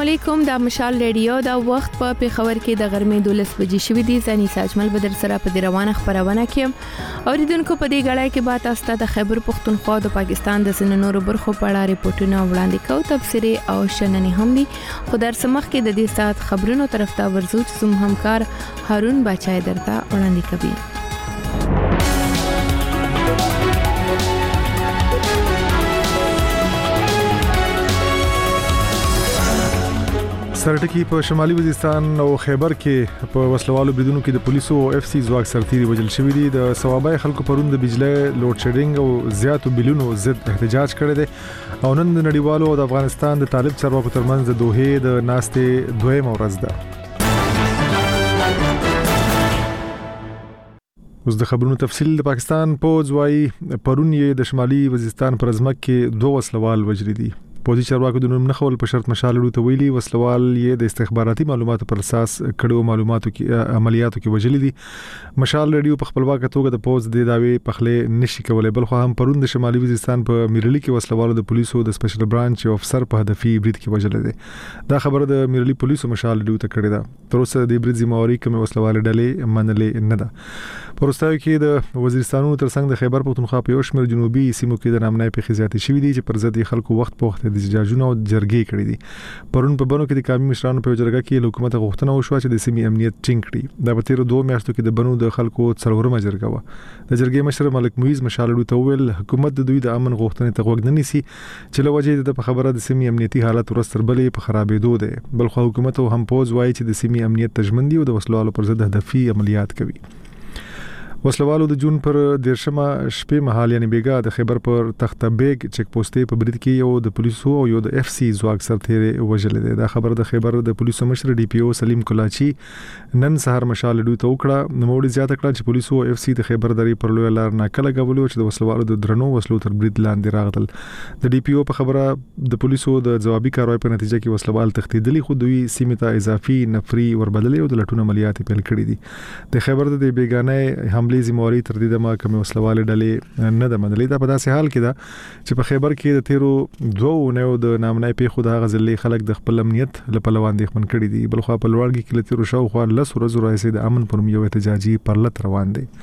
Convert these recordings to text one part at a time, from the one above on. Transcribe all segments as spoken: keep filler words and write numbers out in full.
علیکم، دا مشال ریډیو دا وخت په پیښور کې د غرمې دولس بجې شوې دي. زنی ساجمل بدر سره په دې روانه خبرونه کې اوریدونکو په دې غړای کې بات استه د خیبر پختونخوا د پاکستان د سن نورو برخو په اړه ریپورتونه وړاندې کوي، تفسیری او شننې هم دي. خو در سمخ کې د دې سات خبرونو طرف ته ورزو چې زموږ همکار هارون بچای درته وړاندې کوي. سرټکی په شمالي وزیرستان او خیبر کې په وسلوالو بریدونو کې د پولیسو او اف سی ځواک سرتیري وژل شوی دي. د ثوابای خلکو پرون د بجلی لوډ شیډینګ او زیاتو بلونو ضد احتجاج کړی دی او نن د نړیوالو او د افغانستان د طالب چارواکو ترمنځ د دوحې د ناستې دویم ورځ ده. اوس د خبرونو تفصیل. د پاکستان پوځ وايي پرون یې د شمالي وزیرستان پر ځمکه کې دوه وسلوال وژلي دي. پولیس چارواکو د نوم نخول په شرط مشالړو ته ویلي وسلوال یې د استخباراتي معلوماتو پر اساس کړو معلوماتو کې عملیاتو کې وژلي دي. مشال ریډیو په خپلواکه توګه د پوز د داوی په خله نشي کولای، بل خو هم پرون د شمالي وزیرستان په میرلی کې وسلوالو د پولیسو د سپیشل برانچ افسر په هدفي برید کې وژل دي. دا خبره د میرلی پولیسو مشال ریډیو ته کړې ده. تر اوسه د برید ذمہواری کوم وسلوال ډلې منلې نه ده. پرستاوي کې د وزیرستانونو ترڅنګ د خیبر پختونخوا په یوشمیر جنوبي سیمو کې د نامنای په خزياتي شوې دي چې پر ضد خلکو وخت په وخت د احتجاجونو او جرګې کړې دي. پرون په بنو کې د قومي مشرانو په جرګه کې حکومت غوښتنه وشوه چې د سیمې امنیت ټینګ کړي. دا په تیر دوه میاشتو کې د بنو د خلکو څلورمه جرګه و. د جرګې مشر ملک مویز مشالړو ته ویل حکومت د دوی د امن غوښتنې ته غوږ نه نیسي چې لوجه د خبره د سیمې امنیتي حالت ورستر بلې په خرابېدو ده. بل خو حکومت هم پوز وایي چې د سیمې امنیت تضمین دی او د وسلوالو پر ضد هدفي عملیات کوي. وسلوالو د جون پر دیرشمه شپې مهال یعنی بیګا د خیبر پر تخته بیگ چک پوسټې په برید کې یو د پولیسو او یو د اف سی ځواک سرتیري وژل دي. دا خبر د خیبر د پولیسو مشر ډي پی او سلیم کلاچی نن سهار مشال ډو ته وکړه. نو موږ زیاته کړه چې پولیسو او اف سی د خیبر درې پر لوی لار نه کله غوولو چې د وسلوالو د درنو وسلو تر برید لاندې راغلل. د ډي پی او په خبره د پولیسو د جوابي کاروای په نتیجه کې وسلوال تختیدلی خو دوی سیمه ته اضافي نفري وربدلې او د لټون عملیات پیل کړې دي. د خیبر د بیگانه حمله ذمہواری تر د ما کوم وسلوال ډلې نه د منلې. دا په داسې حال کې ده چې په خیبر کې د تیرو دوه نو د نامنای په خود هغه ځلې خلک د خپل امنیت لپاره اندېښمن کړي دي. بل خو په لوړګي کې لتیرو شاو خو لس ورځې راځي د امن پر یو احتجاجي پرلط روان دي.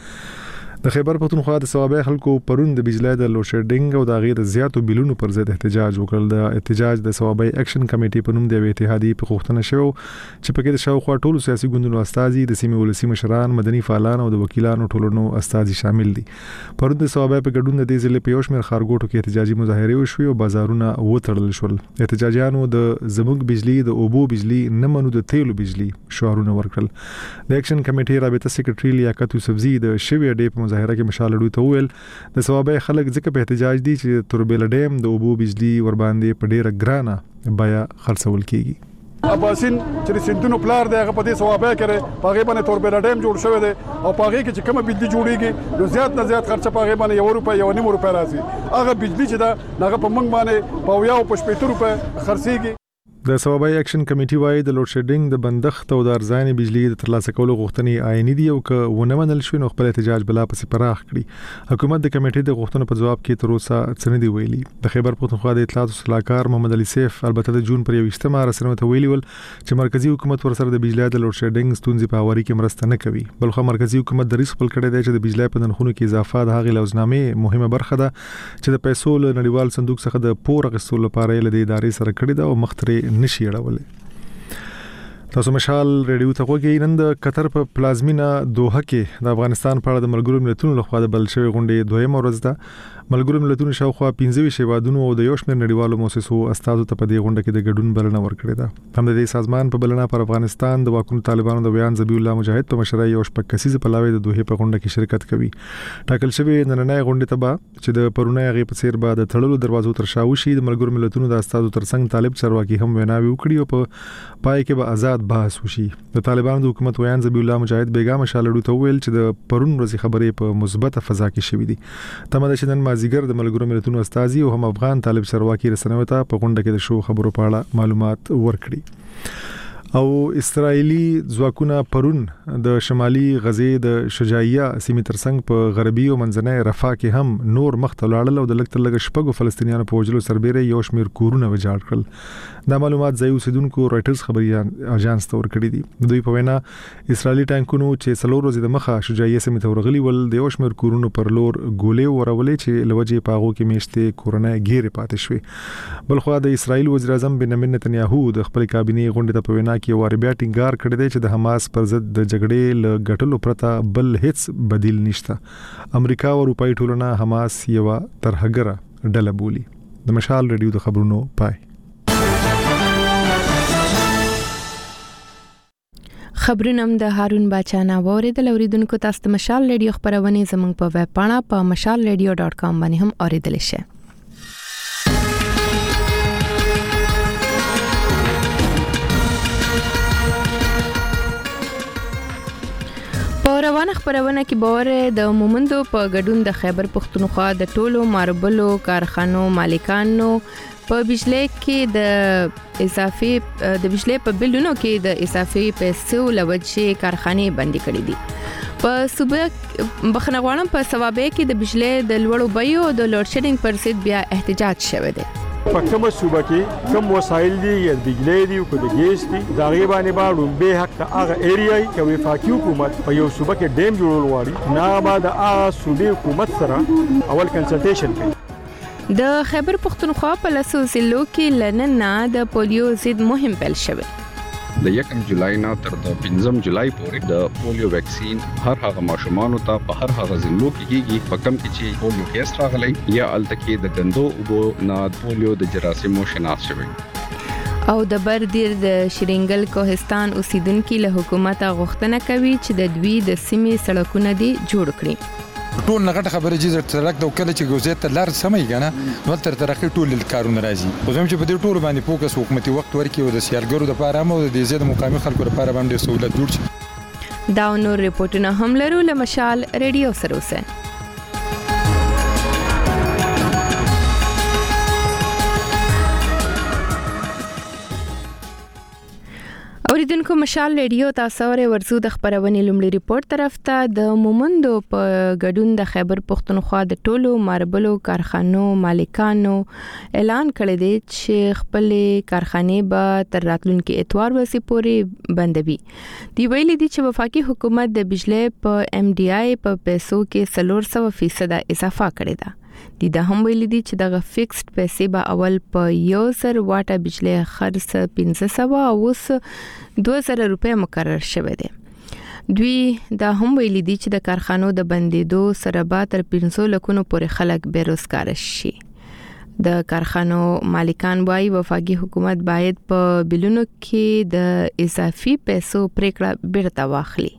د خیبر پختونخوا د ثوابای خلکو پرون د بجلی د لوډ شیډینګ او د غیر زیاتو بلونو پر ضد احتجاج وکړل. د احتجاج د ثوابای اکشن کمیټې په نوم د اتحادیې په غوښتنه شو چې پکې د شاوخوا ټولو سیاسي ګوندونو استازي د سیمې ولسی مشران مدني فعالان او د وکیلانو ټولنو استازي شامل دي. پرون د ثوابای په ګډون د ضلع په یوشمیر خارګوټو کې احتجاجي مظاهره وشوه او بازارونه وتړل شول. احتجاجیانو د زموږ بجلی د اوبو بجلی نه منو د تیلو بجلی شعارونه ورکړل. د اکشن کمیټې رابطه سیکریټری لیاقت یوسفزي د شوی ډې په مظاهره کې مشال ته ویل د ثوابای خلک ځکه په احتجاج دي چې توربیل ډیم د اوبو بجلی ور باندې په ډیره ګرانه بیا خرڅول کیږي. اباسین چې سندونو پلار دی هغه په دې ثوابای کړي پاغه باندې توربیل ډیم جوړ شوی دی او پاغه کې چې کومه بجلی جوړیږي نو زیات نه زیات خرچه پاغه باندې یو روپیا یو نیم روپیا راځي. هغه بجلی چې دا هغه په منګ باندې په یو په شپږ روپیا خرڅيږي. د ثوابای اکشن کمیټي وايي د لوډ شیډینګ د بندښت او د ارزاني بجلی د ترلاسه کولو غوښتنې عیني دي او که ونه منل شي نو خپل احتجاج بلا پسې پراخ کړي. حکومت د کمیټې د غوښتنو په جواب کې تر اوسه څه نه دی ویلي. د خیبر پختونخوا د اطلاعات صلاحکار محمد علي سیف البته د جون پر یو اجتماع سره ته ویلي ول چې مرکزی حکومت ورسره د بجلی د لوډ شیډینګ ستونزې په اوري کې مرسته نه کوي. بل خو مرکزی حکومت د ریس خپل کړی دی چې د بجلی په نرخونو کې اضافه د هغې لوزنامې مهمه برخه ده چې د پیسو له نړیوال صندوق څخه د پور غوښتلو لپاره له ادارې سره کړی دا او مختري نشي اړولې. تاسو مشال ریډیو ته وګورئ. نن د قطر په پلازمینا دوحه کې د افغانستان په اړه د ملګرو ملتونو لخوا د بل شوی غونډې دویمه ورځ ده. ملګرو ملتونو شاوخوا پنځه ویشت هیوادونو او د یو شمېر نړیوالو مؤسسو استازو ته په دې غونډه کې د ګډون بلنه ورکړې ده. هم د دې سازمان په بلنه پر افغانستان د واکمنو طالبانو د بیان ذبیح الله مجاهد په مشرۍ یو شپږ کسیزه پلاوی د دوحه په غونډه کې شرکت کوي. ټاکل شوی نننۍ غونډه ته به چې د پرونی هغه په څیر به د تړلو دروازو تر شا وشي. د ملګرو ملتونو د استازو ترڅنګ طالب چارواکي هم ویناوي وکړي او په پای کې به آزاد بحث وشي. د طالبانو د حکومت ویان ذبیح الله مجاهد بیګا مشالړو ته ویل چې د پرون ورځې خبرې په مثبت فضا کې شوې دي. تمه ده چې نن مازیګر د ملګرو ملتونو استازي او هم افغان طالب چارواکي رسنیو ته په غونډه کې د شو خبرو په اړه معلومات ورکړي. او اسرایلی ځواکونه پرون د شمالي غزې د شجاعیه سیمې ترڅنګ په غربي او منځنۍ رفح کې هم نور مخ ته لاړل او د لږ تر لږه شپږو فلسطینیانو په وژلو سربېره یو شمېر کورونه ویجاړ کړل. دا معلومات ځای اوسیدونکو رائټرز خبري اژانس ته ورکړي دي. دوی په وینا اسرایلی ټانکونو چې څلور ورځې د مخه شجاعیه سیمې ته ورغلي ول د یو شمېر کورونو پر لور ګولې ورولې چې لوجې پاغو کې میشته کورونه ګیره پاتې شوې. بلخو د اسرایل وزیر اعظم بنیامین نتنیاهو د خپل کابینې غونډې ته په وینا کې واربیا ټینګار کړی دی چې د حماس پر ضد د جګړې له ګټلو پرته بل هیڅ بدیل نشته. امریکا او اروپאי ټولنه حماس یو ترهګره ډله بولي. د مشال ریډیو د خبرونو پای. خبرونم د هارون باچانا اوریدل. اوریدونکو تاسو د مشال ریډیو خبرونه زموږ په ویب پاڼه په مشال ریډیو ډاټ کام باندې هم اوریدل شئ. روانه خبرونه کې باور د مومندو په ګډون د خیبر پښتونخوا د ټولو ماربلو کارخانو مالکانو په بجلی کې د اضافي د بجلی په بلونو کې د اضافي پیسو لوجې کارخانې بندي کړې دي. په صوبه بخنغوانم په ثوابه کې د بجلی د لوړو بیو د لوډ شیډینګ پر ضد بیا احتجاج شوه دی. په کومه صوبه کې کوم وسایل دي یا بجلی دي او د ګیس دي دا غیبانې باندې به حق ته هغه ایریای کې وفاقي حکومت په یو صوبه کې ډیم جوړول غواړي نه بعد هغه صوبې حکومت سره اول کنسلټیشن کوي. د خیبر پښتونخوا په لاسو ضلعو کې لننه د پولیو ضد مهم پیل شوه. د یکم جولای نه تر د پنځم جولای پورې د پولیو ویکسین هر هغه ماشومان ته په هر هغه ضلعو کې کیږي په کم کې چې پولیو کیس راغلی یا التکی د غندو او نه پولیو د جراثیمو شناخت شوی. او د بردیر د شرینګل کوهستان اوسیدونکو له حکومت غوښتنه کوي چې د دوی د سیمې سړکونه دي جوړ کړي. ټول نغټه خبره چې ترک د وکړه چې ګوزیت ته لار سمای کنه نو تر ترقی ټول کارونه راځي. خو زموږ چې په دې ټول باندې فوکس حکومتي وخت ورکړي او د سیالګرو د لپاره مو د زیات مقامي خلکو لپاره باندې سہولت جوړ شي. دا نور ریپورتونه هم لرو له مشال ریډیو سره اوسه. اوریدونکو مشال ریډیو تاسو ورې ورزو د خبرونې لومړی ریپورت طرف ته. د مومندو په ګډون د خیبر پښتونخوا د ټولو ماربلو کارخانو مالکانو اعلان کړی دی چې خپل کارخانې به تر راتلونکي اتوار ورځې پورې بندوي. دی ویلي دي چې وفاقي حکومت د بجلی په ام ډي آی په پیسو کې څلور سوه فیصد اضافه کړې ده. د دا هم ویلي دي چې دغه فکسډ پیسې به اول په یو زر واټه بجلی خرڅ پنځه سوه او اوس دوه زره روپۍ مقرر شوی دی. دوی دا هم ویلي دي چې د کارخانو د بندیدو سره به تر پنځه لکونو پورې خلک بیروزګار شي. د کارخانو مالکان وايي وفاقي حکومت باید په بلونو کې د اضافي پیسو پریکړه بیرته واخلي.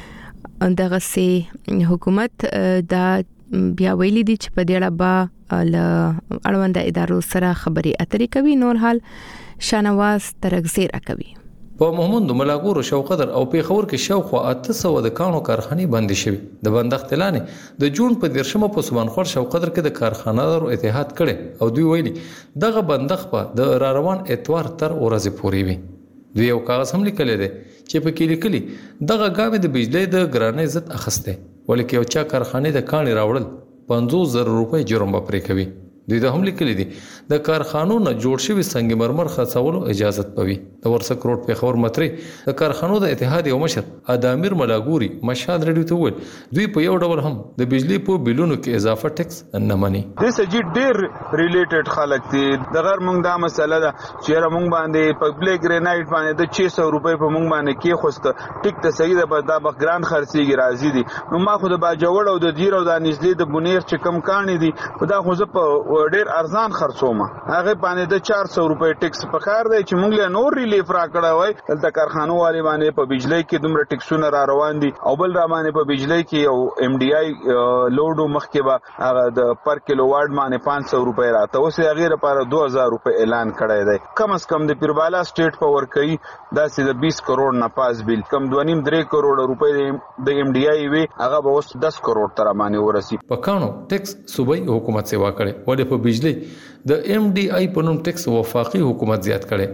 دغه سي حکومت دا بیا ویلي دي چې په دې اړه به له اړوند ادارو سره خبري اترې کوي. نور حال شانواز ترغزیره کوي. په محمود ملاګور شوقدر او پیښور کې شاوخوا اته سوه د کانو کارخانې بندې شوې. د بندښت اعلان د جون په دیرشمه په سبانخور شوقدر کې د کارخانه‌دارو اتحاد کړي او دوی ویلي دغه بندښت په د را روان اتوار تر ورځې پورې وي. دوی یو کاغذ هم لیکلی دی چې په کې لیکلي دغه ګامې د بجلی د ګرانۍ ضد اخیستی ولکه یو چا کارخانې د کاڼي راوړل پنځوس زره روپۍ جرم به پرې کوي. دوی دا هم لیکلي دي د کارخانو نه جوړ شوي سنگ مرمر خرڅولو اجازت پوي. د ورسک روډ پیښور متري د کارخانو د اتحاد یو مشر ادامیر ملاګوري مشهد ریډیو ته ویل دوی په یو ډول هم د بجلی په بلونو کې اضافه ټیکس نه مني. د سجی ډیر ریلیټډ خلک دي د غیر مونږ دا مسله ده چې مونږ باندې پبلک ګرینایټ باندې د شش سوه روپۍ په مونږ باندې کې خوسته ټیک ته صحیح ده په دا بګران خرڅيږي راځي دي. نو ما خو د باجوړ او د دیر او د نږدې د بنیر چې کم کانی دي په دا خو زه په ډیر ارزان خرڅوم هغه باندې د چار سوه روپۍ ټیکس په کار دی چې موږ له نور ریلیف را کړه وای دلته کارخانو والی باندې په بجلی کې دومره ټیکسونه را روان دي او بل را باندې په بجلی کې یو ام ډي آی لوډو مخکې به هغه د پر کیلو واټ باندې پنځه سوه روپۍ راته اوس هغه لپاره دوه زره روپۍ اعلان کړی دی. کم از کم د پیربالا سټیټ په ورکوي داسې د بیس کروڑ نه پاس بیل کم دوه نیم درې کروڑ روپۍ د ام ډي آی وي هغه به اوس دس کروڑ تر باندې ورسي. په کانو ټیکس صوبایي حکومت سیوا کړي ولې په بجلی د ام ډي آی په نوم ټیکس وفاقي حکومت زیات کړي.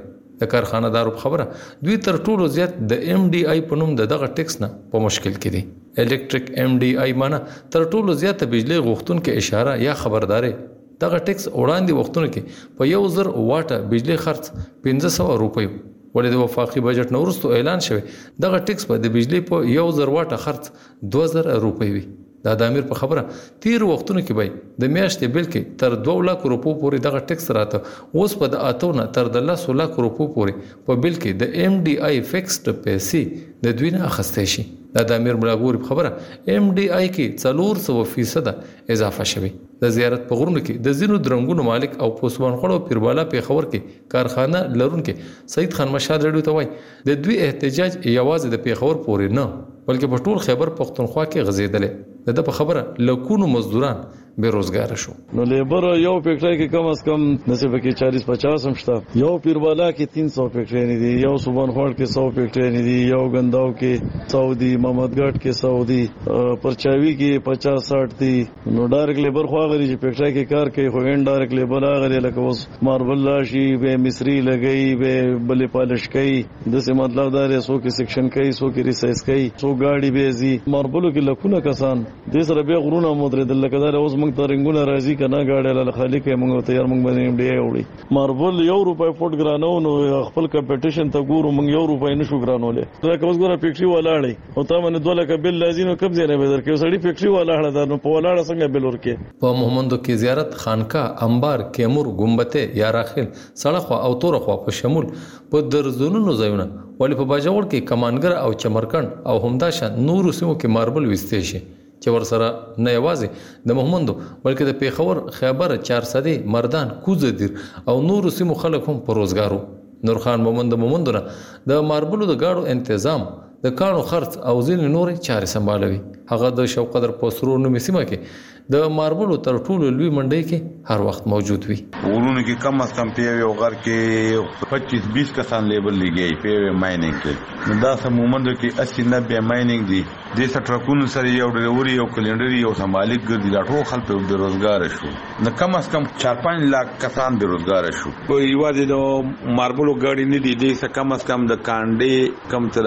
د کارخانه‌دارو خبره دوی تر ټولو زیات د ایم ډي آی په نوم دغه ټیکس نه په مشکل کې دي. الکتریک ایم ډي آی معنی تر ټولو زیات بجلی غوښتونکو اشاره یا خبرداري. دغه ټیکس وړاندې وختونو کې په یو زر واټه بجلی خرڅ پنځه سوه روپۍ ولې د وفاقي بجټ نو وروسته اعلان شوی دغه ټیکس په د بجلی په یو زر واټه خرڅ دوه زره روپۍ وي. دا د امیر په خبره تیر وختونو کې به د میاشتې بل کې تر دوه لک روپو پورې دغه ټیکس راته اوس په د اتو نه تر د لس لک روپو پورې په بل کې د ایم ډي آی فکسډ پیسې د دوی نه اخیستې شي. دا د امیر ملاګوري په خبره ایم ډي آی کې څلور سوه فیصد اضافه شوی. د زیارت په غرونو کې د ځینو درنګونو مالک او پوسوان خړو پیربالا په خبر کې کارخانه لرونکو سید خان مشاد رډیو ته وای د دوی احتجاج یوازې د پیښور پورې نه بلکې په ټول خیبر پختونخوا کې غزیدلې. د په خبره لکونو مزدوران بیروزګار شو. نو لیبر یو فیکټری کې کم از کم نسبه کې چالیس پچاس هم شته. یو پیربالا کې تین سو فیکټری نه دي، یو صوبان خوړ کې سو فیکټری نه دي، یو غنداو کې سو دي، محمدګټ کې سو دي، پرچاوي کې پچاس ساٹھ دي. نو ډایرک لیبر خو غري چې فیکټری کې کار کوي خو ان ډایرک لیبر غري لکه اوس ماربل راشي به مصری لګي به بلې پالش کوي د څه مطلب دا رې سو کې سیکشن کوي سو کې ریسایز کوي سو گاډي به زی ماربلو کې لکونه کسان د سره به غرونه مدرد لکه دا اوس موږ ترنګونه راځي کنه گاډي له خالق موږ تیار موږ باندې ډی وړي ماربل یو روپای فوټ ګرانو نو خپل کمپټیشن ته ګورو موږ یو روپای نشو ګرانولې دا کوم ګوره فیکټری ولاړې او تا باندې دوه لک بل لازم کم ځای نه بدر کې سړی فیکټری ولاړه دا نو په ولاړه څنګه بل ورکه. په محمدو کې زیارت خانقاه انبار کیمور ګمبته یا راخیل سړخوا او تورخوا په شمول په درزونو ځایونه ولې په باجوړ کې کمانګر او چمرکند او همداشان نورو سیمو کې ماربل وستې شي چې ورسره نه یوازې د محمدو بلکې د پیښور خیبر چارسدي مردان کوزدیر او نورو سیمو خلک هم په روزګارو. نورخان محمد محمدونه د ماربلو د گاډو تنظیم د کانو خرڅ او ځینې نورې چارې سمبالوي. هغه د شوقدر پوسرو نومي سیمه کې د ماربلو تر ټولو لوی منډي کې هر وخت موجود وي. ورونو کې کم از کم په یو غر کې پچیس بیس کسان لیبل لګي په مایننګ کې. دا سمومندو کې اسی نبه مایننګ دي د سټرکونو سره یو ډریوري یو کلندري یو سمالک ګرځي دا ټول خلک په بیروزګار شو. نو کم از کم چار پنځه لک کسان بیروزګار شو. په یوازې د ماربلو ګاډي نه دي د کم از کم د کانډي کم تر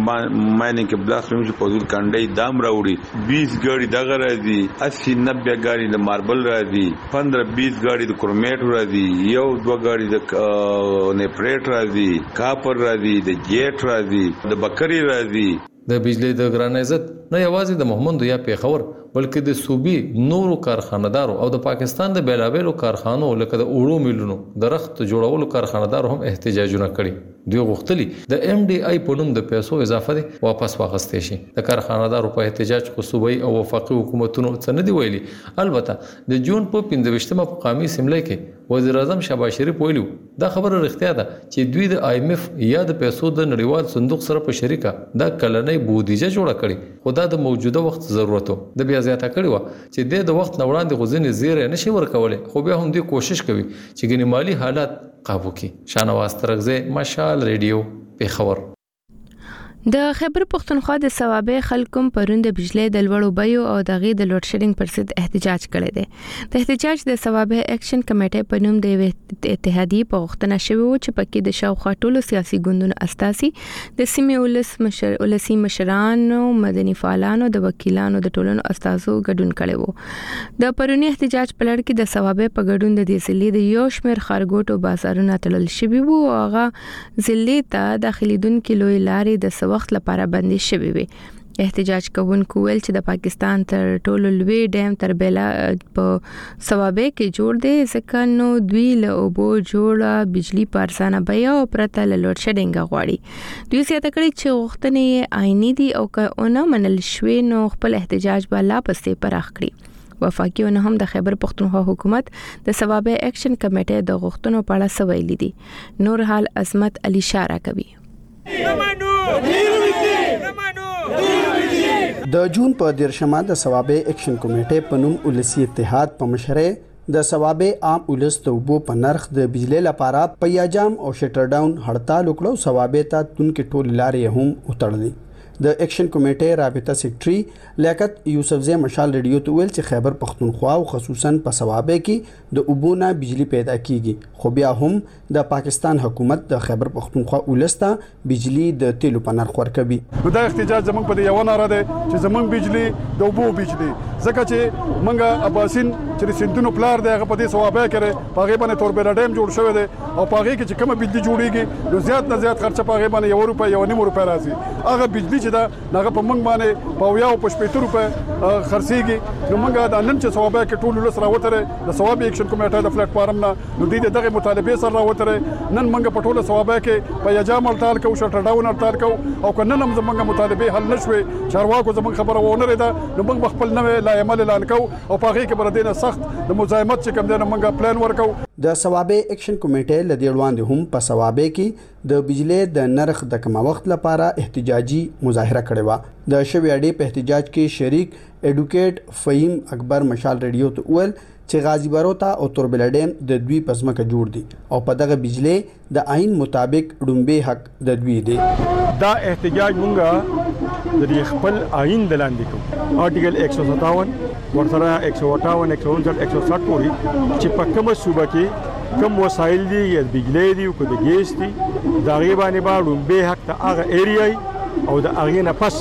مایننګ کې بلاس روم چې په ځل کانډي دام راوړي بیس ګاډي دغه راځي اسی نبه ګاډي د ماربل راځي پندرہ بیس ګاډي د کرومیټ راځي یو دوه ګاډي د نیپریټ راځي کاپر راځي د جیټ راځي د بکری راځي. د بجلی د ګران عزت نه یوازې د محمد یا پیښور بلکې د صوبي نورو کارخانه‌دارو او د پاکستان د بیلابېلو کارخانو لکه د اوړو میلونو د رخت جوړولو کارخانه‌دارو هم احتجاجونه کړي. دوی غوښتلي د ایم ډي آی په نوم د پیسو اضافه دي واپس واخیستې شي. د کارخانه‌دارو په احتجاج خو صوبایي او وفاقي حکومتونو څه نه دی ویلي. البته د جون په پنځه ویشتمه په قومي اسمبلی کې وزیر اعظم شهباز شریف ویلو دا خبره رښتیا ده چې دوی د آی ایم ایف یا د پیسو د نړیوال صندوق سره په شریکه دا کلنۍ بودیجه جوړه کړي خو دا د موجوده وخت ضرورت د بیا زیاته کړي و چې د وخت نوړاندې غوځنې زیره نشي ورکولې خو بیا هم دوی کوشش کوي چې ګنې مالی حالات قابو کړي. شانواز ترغزه مشال ریډیو پیښور. د خیبر پختونخوا د ثوابه خلکم پروند بجلی د لوړو بیو او د غي د لوډ شیډینګ پر ضد احتجاج کړی دی. د احتجاج د ثوابه اکشن کمیټې په نوم د اتحادیې په غوښتنه شوی و چې پکې د شاوخوا ټولو سیاسي ګوندونو استاسي د سیمې ولس مشر ولسی مشرانو مدني فعالانو د وکیلانو د ټولنو استازو ګډون کړي وو. د پرونی احتجاج په لړ کې د ثوابه په ګډون د دې ضلع د یو شمېر خارګوټو بازارونه تړل شوي وو او هغه ضلع ته داخليدونکو لوی لارې د وخت لپاره بندي شوی وي. احتجاج کوونکو ویل چې د پاکستان تر ټولو لوی ډیم تر بیلا په ثوابه کې جوړ دی ځکه نو دوی له اوبو جوړه بجلی پارسانه بیا او پرته له لوډ شیډینګ غواړي. دوی زیاته کړي چې غوښتنې آئینی دي او که اونه منل شوي نو خپل احتجاج به لا پسې پراخ کړي. وفاقیونه هم د خیبر پختونخوا حکومت د ثوابه اکشن کمیټې د غوښتنو په اړه سویلي دي. نور حال عظمت علي شارع کوي. د جون په دیرشمه د ثوابه اکشن کمیټې په نوم ولسی اتحاد په مشرۍ د ثوابه عام ولس توبو په نرخ د بجلی لپاره په یاجام او شټر ډاون هړتال وکړو. ثوابه ته تونکو ټول لارې هم وتړلې د اکشن کمیټې رابطه سیکریټري لیاقت یوسفزی مشال ریډیو ته ویل چې خیبر پختونخوا او خصوصا په صوابه کې د اوبونه بجلی پیدا کیږي خو بیا هم د پاکستان حکومت د خیبر پختونخوا ولسته بجلی د تیلو په نرخ ورکوي. دا احتجاج زمونږ په یو ناره ده چې زمونږ بجلی د اوبو بجلی ځکه چې مونږه اباسین چې سندونو پلار دی هغه په دې صوابه کې په هغه باندې توربېلا ډیم جوړ شوی دی او په هغه کې چې کومه بجلی جوړیږي نو زیات نه زیات خرچه په هغه باندې یو روپۍ یو نیم روپۍ راځي. هغه بجلی چې دا هغه په مونږ باندې په یو په شپږ روپۍ خرڅيږي نو مونږه د نن چې صوابه کې ټول ولس راوتره د صوابه اکشن کمیټه د پلیټ فارم نه نو دې دغه مطالبه سره راوتره نن مونږ په ټوله صوابه کې په یجام الټال کو شټر ډاون الټال کو او کنه نن زمونږ مطالبه حل نشوي چارواکو زمونږ خبره ونه لري دا نو مونږ خپل نوې لایمل اعلان کو او په هغه کې بر دینه سخت د مزاحمت چې کوم دنه مونږ پلان ورکو. د صوابه اکشن کمیټې لدی وړاندې هم په صوابه کې د بجلی د نرخ د کم وخت لپاره احتجاجي مظاهره کړې و. د شوی اډې په احتجاج کې شریک ایډوکیټ فهیم اکبر مشال ریډیو ته ویل چې غازی باروتا او توربېلا ډیم د دوی پزماکه جوړ دي او په دغه بجلی د آئین مطابق ډومبه حق د دوی دی. دا احتجاج مونږه د خپل آئین د لاندې کوم آرټیکل ایک سو ستاون ورسره ایک سو اٹھاون ایک سو انسٹھ ایک سو سٹھ پوری چې په کومه صوبه کې کوم وسایل دي یا بجلی دي او د ګیس دي دا غیبانې به ډومبه حق ته هغه ایریای او د هغه نه پس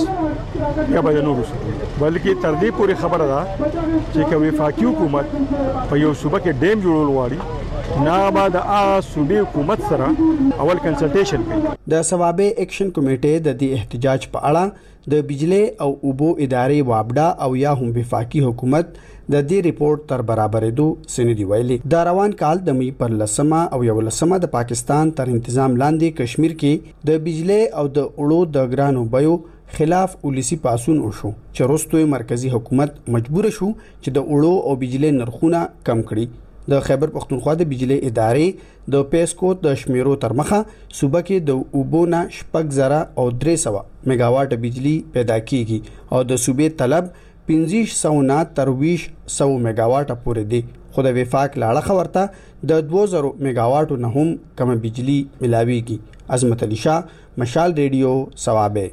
یا به نور بلکې تر دې پورې خبره ده چې کوي وفاقي حکومت په یو صوبه کې ډیم جوړول غواړي نه بعد ا صوبې حکومت سره اول کنسلټیشن کوي. د صوابه اکشن کمیټې د دې احتجاج په اړه د بجلی او اوبو ادارې وابډا او یا هم وفاقي حکومت د دې ریپورت تر برابرېدو سندي ویلي. د روان کال د می پر لسمه او یو لسمه د پاکستان تر تنظیم لاندې کشمیر کې د بجلی او د اړو د ګرانو بيو خلاف ولسی پاسون وشو چې وروسته مرکزی حکومت مجبور شو چې د اړو او بجلی نرخونه کم کړي. د خیبر پختونخوا د بجلی ادارې د پیسکو د شمیرو تر مخه صوبه کې د اوبونه شپږ زره او درې سوه میگاواټ بجلی پیدا کیږي او د صوبې طلب پنځه سوه نه تر ویش سوه میگاواټ پورې دی. خو د وفاق لاړه خبرته د دوه زره میگاواټ نه هم کم بجلی ملاويږي. عظمت علي شاه مشال ریډیو صوابه.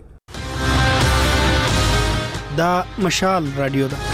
دا مشال رادیو ده.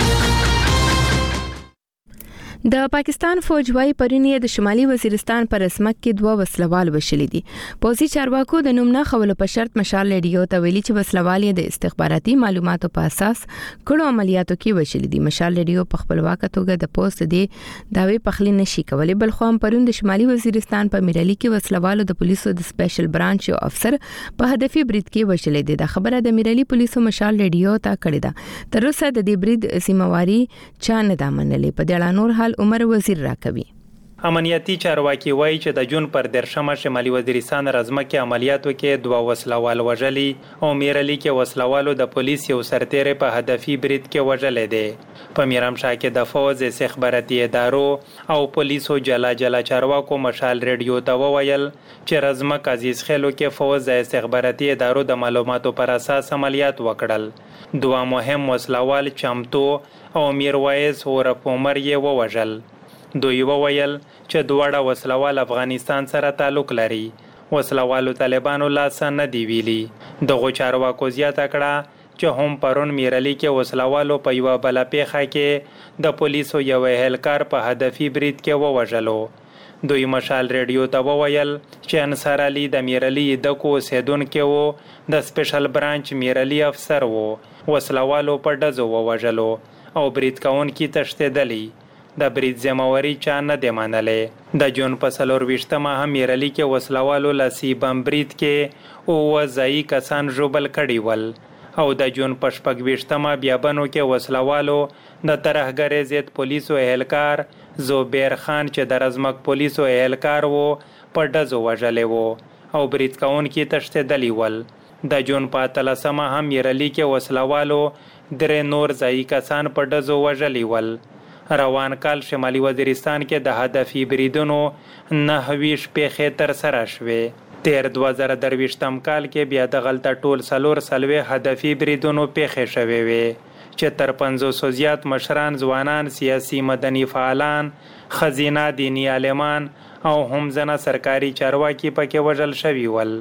د پاکستان فوج وايي پرونی د شمالي وزیرستان پر اسمک کې دوه وسلوال وشلي دي. پوزي چارواکو د نوم نه خول په شرط مشال ریډیو ته ویلي چې وسلوال د استخباراتي معلوماتو په اساس کړو عملیاتو کې وشلي دي. مشال ریډیو په خپلواکه توګه د پوسټ دی داوی پخلی نشي کولای بل خو هم پرون د شمالي وزیرستان په میرالي کې وسلوالو د پولیسو د سپیشل برانچ یو افسر په هدفي برید کې وشلي دي. د خبره د میرالي پولیسو مشال ریډیو ته کړې ده. تر اوسه د دې برید سیمواري چا نه دا منلې. په دې اړه نور حال عمر وزیر راکوي. امنیتي چارواکي وایي چې د جون پر درشمه شمالي وزیرستان رزمکه عملیاتو کې دوه وسلوال وژلي او میرالي کې وسلوالو د پولیس یو سرتیری په هدفي برید کې وژلې دي. په میرامشاه کې د فوج استخباراتي ادارو او پولیسو جلا جلا چارواکو مشال ریډیو ته وویل چې رزمک عزیز خیلو کې فوج د استخباراتي ادارو د معلوماتو پر اساس عملیات وکړل. دوه مهم وسلوال چمتو او میرویس ورپ عمر یې ووژل. دوی وویل چې دواړه وسلوال افغانستان سره تعلق لري. وسلوالو طالبانو لاس نه دی ویلي. دغه چارواکو زیاته کړه چې هم پرون میرالي کې وسلوالو په یو بل پیخه کې د پولیسو یو اهلکار په هدفي برید کې ووژلو. دوی مشال ریډیو ته وویل چې انصار علي د میرالي د کو سیدونکو وو د سپیشل برانچ میرالي افسر وو. وسلوالو په ډزو ووژلو او برید کوونکي تښتېدلی. د برید ذمہواری چا نه دی منلې. د جون په څلور ویشتمه هم میرالي کې وسلوالو لسی بم برید کې او ځایي کسان ژوبل کړي ول او د جون په شپږ ویشتمه بیابانو کې وسلوالو د ترهګرۍ ضد پولیسو اهلکار زوبیر خان چې د رزمک پولیسو اهلکار وو په ډزو وژلی وو او برید کوونکي تښتېدلي ول. د جون په اتلسمه هم میرالي کې وسلوالو درې نور ځایي کسان په ډزو وژلي ول. روان کال شمالي وزیرستان کې د هدفي بریدونو نهه ویشت پیښې تر سره شوې. تیر دوه زره درویشتم کال کې بیا د غلطه ټول څلور څلوېښت هدفي بریدونو پیښې شوې وې چې تر پنځوسو زیات مشران ځوانان سیاسي مدني فعالان ښځینه دیني عالمان او هم ځنه سرکاري چارواکي پکې وژل شوي ول.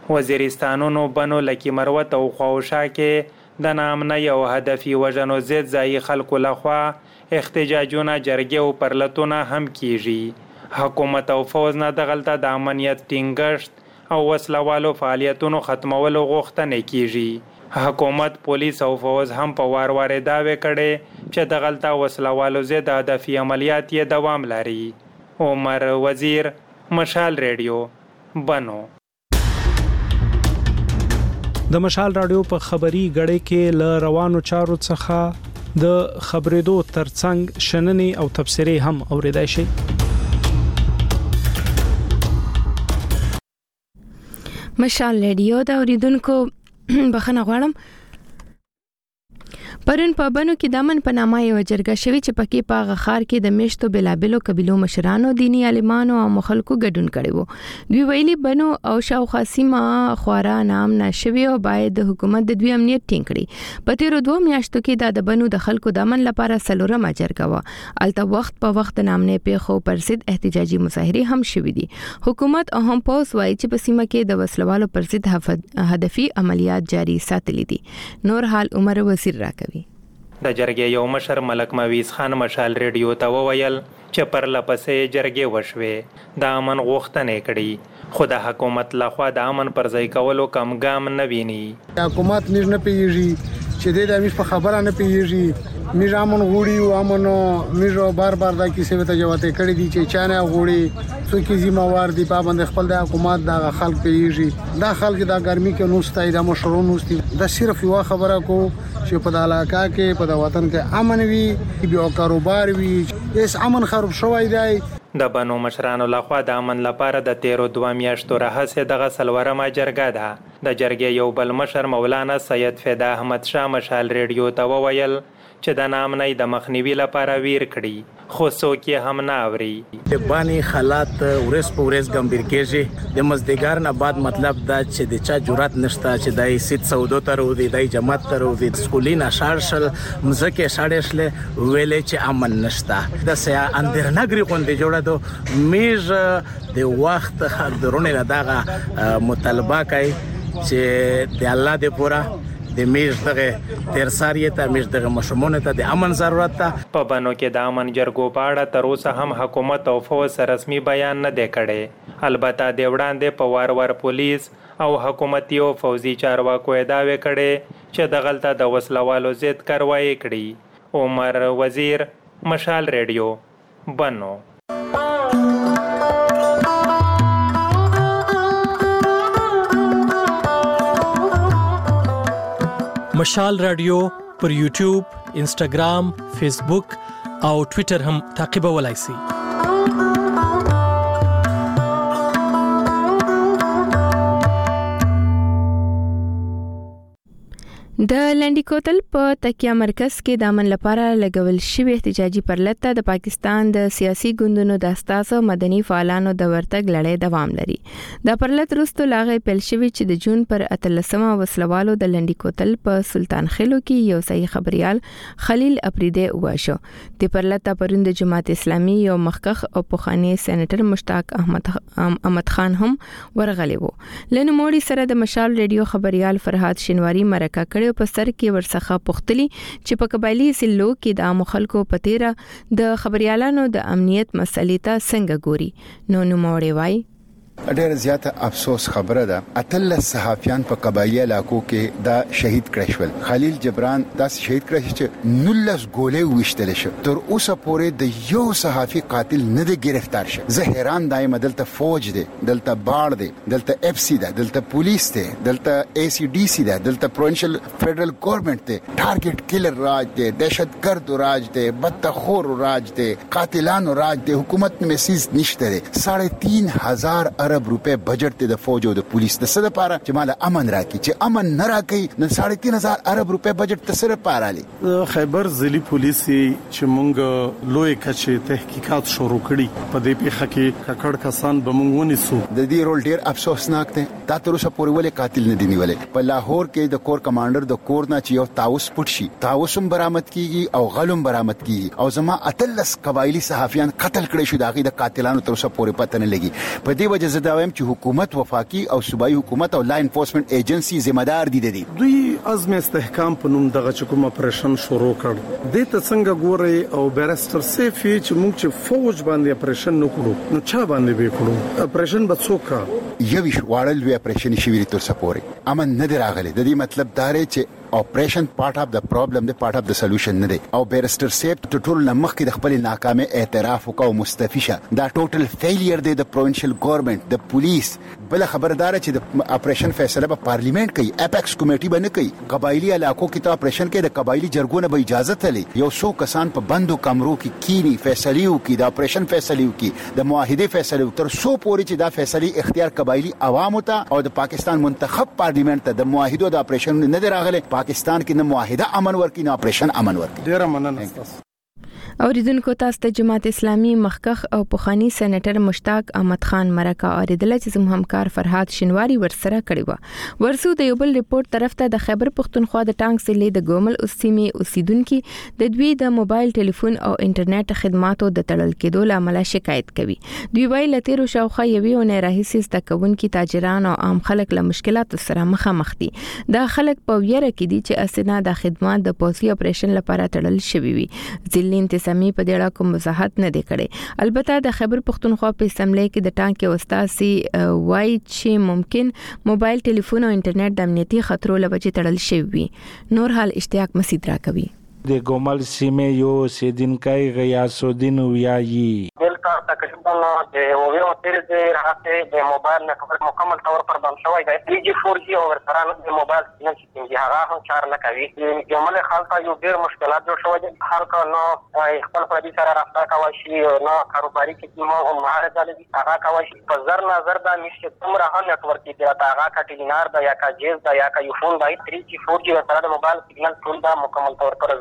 وزیرستانونو بنو لکه مروت او خواوشا کې د نامنۍ او هدفي وژنو ضد ځایي خلکو لخوا احتجاجونه جرګې او پرلتونه هم کیږي. حکومت او فوز نه دغلته د امنیت ټینګښت او وسلوالو فعالیتونو ختمولو غوښتنې کیږي. حکومت، پولیس او فوز هم په وار وار داوی کړي چې دغلته وسلوالو ضد هدفي عملیات یې دوام لري. عمر وزیر، مشال ریډیو، بنو. د مشال رادیو په خبري غړې کې ل روانو چارو څخه د خبرېدو ترڅنګ شننې او تبصرې هم اوریدای شي. مشال ریډیو دا اوریدونکو بخنه غواړم. پرون په بنو کې د امن په نامه یو جرګه شوی چې پکې په غخار کې د میشتو بلابلو قبيلو مشرانو، دینی عالمانو او مخالکو ګډون کړي وو. دوی ویلي بنو او شاوخوا سیمه خورا نام نشوي او باید د حکومت د دوی امنیت ټینګ کړي. په تیرو دوه میاشتو کې د بنو د خلکو د امن لپاره سلورمه جرګه و. الته وخت په وخت نامنې پیښو پر ضد احتجاجي مظاهره هم شوې دي. حکومت او هم پوس وايي چې په سیمه کې د وسلوالو پر ضد هدفي عملیات جاري ساتلي دي. نور حال عمر وزیر راکوي. د جرګې یو مشر ملک مویز خان مشال ریډیو ته وویل چې پر لپسې جرګې وشوي د امن غوښتنې کړي، خو د حکومت لخوا د امن پر ځای کولو کم ګام نه ویني. حکومت نش نه پیږي چې د امیر په خبره نه پیږي. میر امن غوړي او امن میر بار بار دا کیسه وته جوته کړی دي چې چانه غوړي څوک ذمہوار دي پابند خپل د حکومت د خلک پیږي. دا خلک د ګرمي کې نوستای د مشرونو نوستي. دا صرف یو خبره کو چې په د علاقه کې په د وطن کې امن وي، بیا کاروبار وي. اس امن خراب شوی دی. د بنو مشرانو لخوا د امن لپاره د تیرو دوه میاشتو راهسه دغه سلورمه جرګه ده. د جرګې یو بل مشر مولانا سید فدا احمد شاه مشال ریډیو ته وویل چې د نامنۍ د مخنیوي لپاره ویر کړي، خو څوک یې هم نه اوري. د بانی حالات ورځ په ورځ ګمبیر کېږي. د مزدګار نه بعد مطلب دا چې د چا جرأت نشته چې دای سید سودو ته ورودي، دای جماعت ته ورودي، سکولینه شارشل مزکه شاړشل ویلې چې امن نشته. د سیا اندرنګری خوندې جوړه دو میز د وخت خبرونه دغه مطالبه کوي چې د الله د پورا د میز دغه ترساریه ته میز دغه مشمونه ته د امن ضرورت ته. په بنو کې د امن جرګو په اړه تر اوسه هم حکومت او فوز رسمي بیان نه دی کړی. البته د وړاندې په وار وار پولیس او حکومتي او فوزي چارواکو داوی کړي چې دغلته د وسلوالو ضد کاروایی کړي. عمر وزیر، مشال ریډیو، بنو. مشال رادیو پر یوټیوب، انسټاګرام، فیسبوک او ټوئیټر هم تعقیبولای شئ. د لنډی کوتل په تکیه مرکز کې د امن لپاره لګول شوی احتجاجي پرلته د پاکستان د سیاسي ګوندونو د اساسو مدني فعالانو د ورتګ لړۍ دوام لري. د پرلت وروسته لاغې پیل شوی چې د جون پر اتلسمه وسلوالو د لنډی کوتل په سلطان خیلو کې یو ځای خبريال خلیل اپریده واشو. د پرلته پروند جماعت اسلامي یو مخکخ او پوخانی سېنیټر مشتاق احمد احمد خان هم ورغلی وو. لنموړي سره د مشال ریډیو خبريال فرحات شینواری مرکه کړي په سر کې ورڅخه پختلی چې په قبایلی سلو کې د عام خلکو په تیره د خبريالانو د امنیت مسلې ته څنګه ګوري. نو نو موړې وای ډېر زیاته افسوس خبره ده. اتل صحافیان په قبایلی علاقو کې دا شهید کړي شول. خلیل جبران دا شهید کړي چې نولس ګولې وشتل شو. تر اوسه پورې د یو صحافي قاتل نه دی گرفتار شوی. زه حیران دایم دلته فوج دی، دلته باړ دی، دلته اف سی ده، دلته پولیس دی، دلته ای سی ډي سی ده، دلته پروینشل فدرل ګورنمنت دی. ټارګټ کیلر راج دی، دهشتګرد راج دی، بدخور راج دی، قاتلانو راج دی. حکومت میسیز نشته دی. ساڑھے تین ہزار ارب روپے بجٹ ته د فوج او د پولیس د سره لپاره چې مال امن راکړي. چې امن نه راکړي نو ساڑھے تین هزار ارب روپے بجٹ ته سره لپاره لري. خیبر ضلعي پولیس چې مونږ لوی کچې تحقیقات شروع کړي په دې پیښه کې ککړ کسان به مونږ ونیسو. د دې رول ډیر افسوسناک دی. دا تر اوسه پورې ولې قاتل نه دی نیولې. په لاهور کې د کور کمانډر د کور نه چې یو تاوس پټ شي، تاوس هم برآمد کیږي او غلم برآمد کیږي. او زما اتلس قبایلی صحافیان قتل کړي شو. داغي د قاتلانو تر اوسه پورې پته نه لګي. په دې وجه زه دا وایم چې حکومت وفاقي او صوبایي حکومت او لا انفورسمنت ایجنسی ذمہ دار دي دي دوی عزم استحکام په نوم دغه چکم اپریشن شروع کړ د ته څنګه ګوري او بیرستر سیفي چې موږ چې فوج باندې اپریشن نکړو نو چا باندې وکړو اپریشن به څوک یوش واړل وی اپریشن شي ویل تر سپوري امن نه دراغله د دې مطلب دا دی چې اپریشن پارت اف د پرابلم دی پارت اف د سولوشن نه دی او بیرستر سیف ټول لمخ کې د خپل ناکامه اعتراف وکاو مستفیشه دا ټوټل فیلیر دی د پروینشل ګورنمنت د پولیس بل خبردار چې د اپریشن فیصله په پارلیمنت کوي اپیکس کمیټي باندې کوي قبایلی علاقو کې ته اپریشن کې د قبایلی جرګونه به اجازه تلي یو څو کسان په بندو کمرو کې کینی فیصلیو کې د اپریشن فیصلیو کې د معاهده فیصلیو تر څو پورې چې دا فیصله اختیار قبایلی عوامو ته او د پاکستان منتخب پارلیمنت ته د معاهده د اپریشن نه دراغله پاکستان کې نه معاهده امن ورکی نه اپریشن امن ورکی ډیر مننه اوریدونکو تاسو ته جماعت اسلامي مخکخ او پوخانی سېنیټر مشتاق احمد خان مرکه اوریدل چې زموږ همکار فرحات شنواری ورسره کړی و ورسو د یو بل ریپورت طرف ته د خیبر پختونخوا د ټانګ ضلع د ګومل اوسیمې اوسیدونکو د دوی د موبایل ټلیفون او انټرنیټ خدماتو د تړل کېدو لامل شکایت کوي دوی وایي لتیرو شاوخه یوي او نه راهیسي تکونکو تاجران او عام خلک له مشکلاتو سره مخامخ دي دا خلک په ویره کې دي چې اسنه د خدمات د پولیسي اپریشن لپاره تړل شوی وي ځلین سمي په دې اړه کوم وضاحت نه دی کړی البته د خیبر پختونخوا په اسمبلی کې د ټانګ کې استاد وای چې ممکن موبایل ټلیفون او انټرنیټ د امنیتي خطرو لوجې تړل شوی نور حال اشتیاق مسعود راکوي د ګومل سیمه یو سیدینکای غیاث الدین ویایي دلته تقریبا د اویو تیر د راته د موبایل نتورک مکمل تور پر بند شوی دی تھری جی فور جی او ورسره د موبایل نه چې هغه هم چار نه کوي ګومل خلک یو ډیر مشکلات جوړ شوی دي هر کله خپل پردي سره رابطه کوي شي نو کاروباري کې مو هم مهارت لري هغه کوي شي په زر نظر د نشته تمره هم نتورک دی هغه کټینار د یا کا جیز د یا کا یو فون دی تھری جی فور جی ورسره د موبایل سیګنل ټول دا مکمل تور پر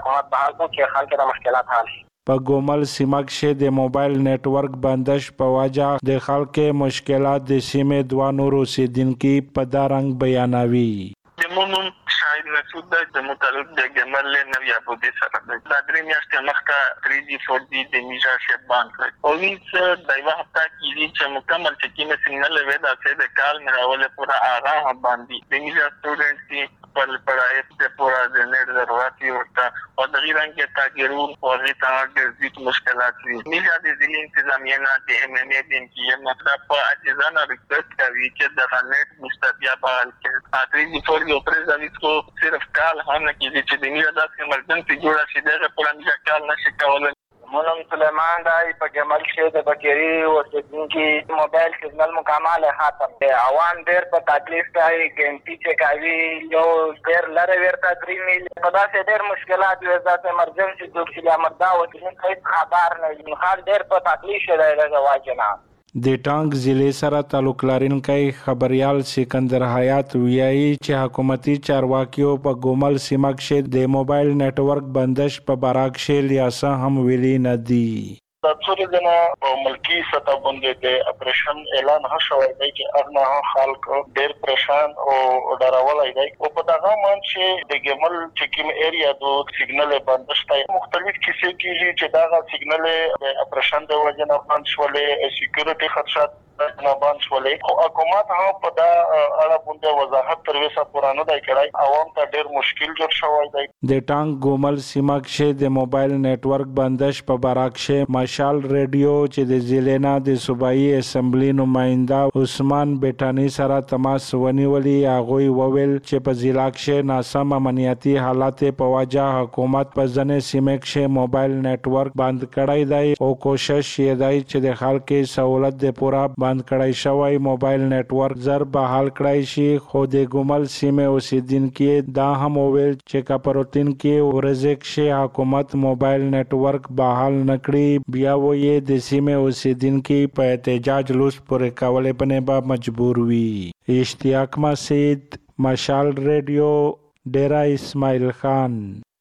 په ګومل سیمه کې د موبایل نتورک بندش په وجه د خلکو مشکلات د سیمې دوه نورو سیدونکو په دارنګ بیانوي مومن شاید رسول د متعلق د ګمل نه یا په دې سره د درې میاشتې مخکې تھری جی فور جی د میجا شپ باندې او هیڅ دایو هفته کې چې مکمل چې کینه سیګنل وې دا چې د کال مراوله پورا آغا باندې د میجا سټوډنټ کې پر پڑھائی سے پورا جنریٹ ضرورت ہوتا اور تقریباً کے تاجرون اور ریتاغ مشکلات ہوئی میجا دی ضلع انتظامیہ نہ کہ ایم ایم اے دن کی یہ مطلب پر عجزانہ ریکویسٹ کا بھی کہ دفانیٹ مستفیہ بحال کے آخری جی فور کی اوپری زویز کو صرف کال ہم نے کی دی چی دی میجا دا سے ایمرجنسی جوڑا شدے گا پورا میجا کال نہ شکا والا مولم سلیمان دای په ګمل کې د بکری او سیدونکو موبایل سیګنل مکمل ختم دی عوام ډېر په تکلیف دی ګنتی چې کوي یو ډېر لره ورته درې میل په داسې ډېر مشکلات وي ځکه ایمرجنسي د چې امردا او چې هیڅ خبر نه وي خال ډېر په تکلیف دی راځي واجنه د ټانګ ضلع سره تعلق لرونکي خبريال سکندر حیات ویایي چې حکومتي چارواکیو په ګومل سیمه کې د موبایل نتورک بندش په براک شیل یا سه هم ویلي نه دي د څوري دنه په ملکی سطح باندې د اپریشن اعلان هشوي دی چې اغنا خلک ډېر پریشان او ډارولای دی او په دغه مان چې د ګمل چکیم ایریا دو سیګنل بندش دی مختلف کیسې کیږي چې دا سیګنل د اپریشن د وجه نه بند شولې سکیورټي خدشات نه بند شولې او حکومت هم په دا اړه باندې وضاحت تر وسه پرانه دی کړای عوام ته ډېر مشکل جوړ شوی دی د ټانګ ګومل سیمه کې د موبایل نتورک بندش په براک شه مشال ریډیو چې د ضلع د صوبایي اسمبلی نماینده عثمان بیٹانی سره تماس ونیولي هغه وویل چې په ضلع کې ناسم امنیتي حالات په وجه حکومت په ځنې سیمه کې موبایل نتورک بند کړای دی او کوشش یې دی چې د خلکو سہولت د پورا بند کړای شوی موبایل نتورک زر بحال کړای شي خو د ګومل سیمه اوسیدونکو دا هم وویل چې کاپروتین کې ورزک شي حکومت موبایل نتورک بحال نکړي بیا وې د سیمه اوسیدونکو په احتجاج لوس پورې کولې پنه با مجبور وي اشتیاق مسعود مشال ریډیو ډیرا اسماعیل خان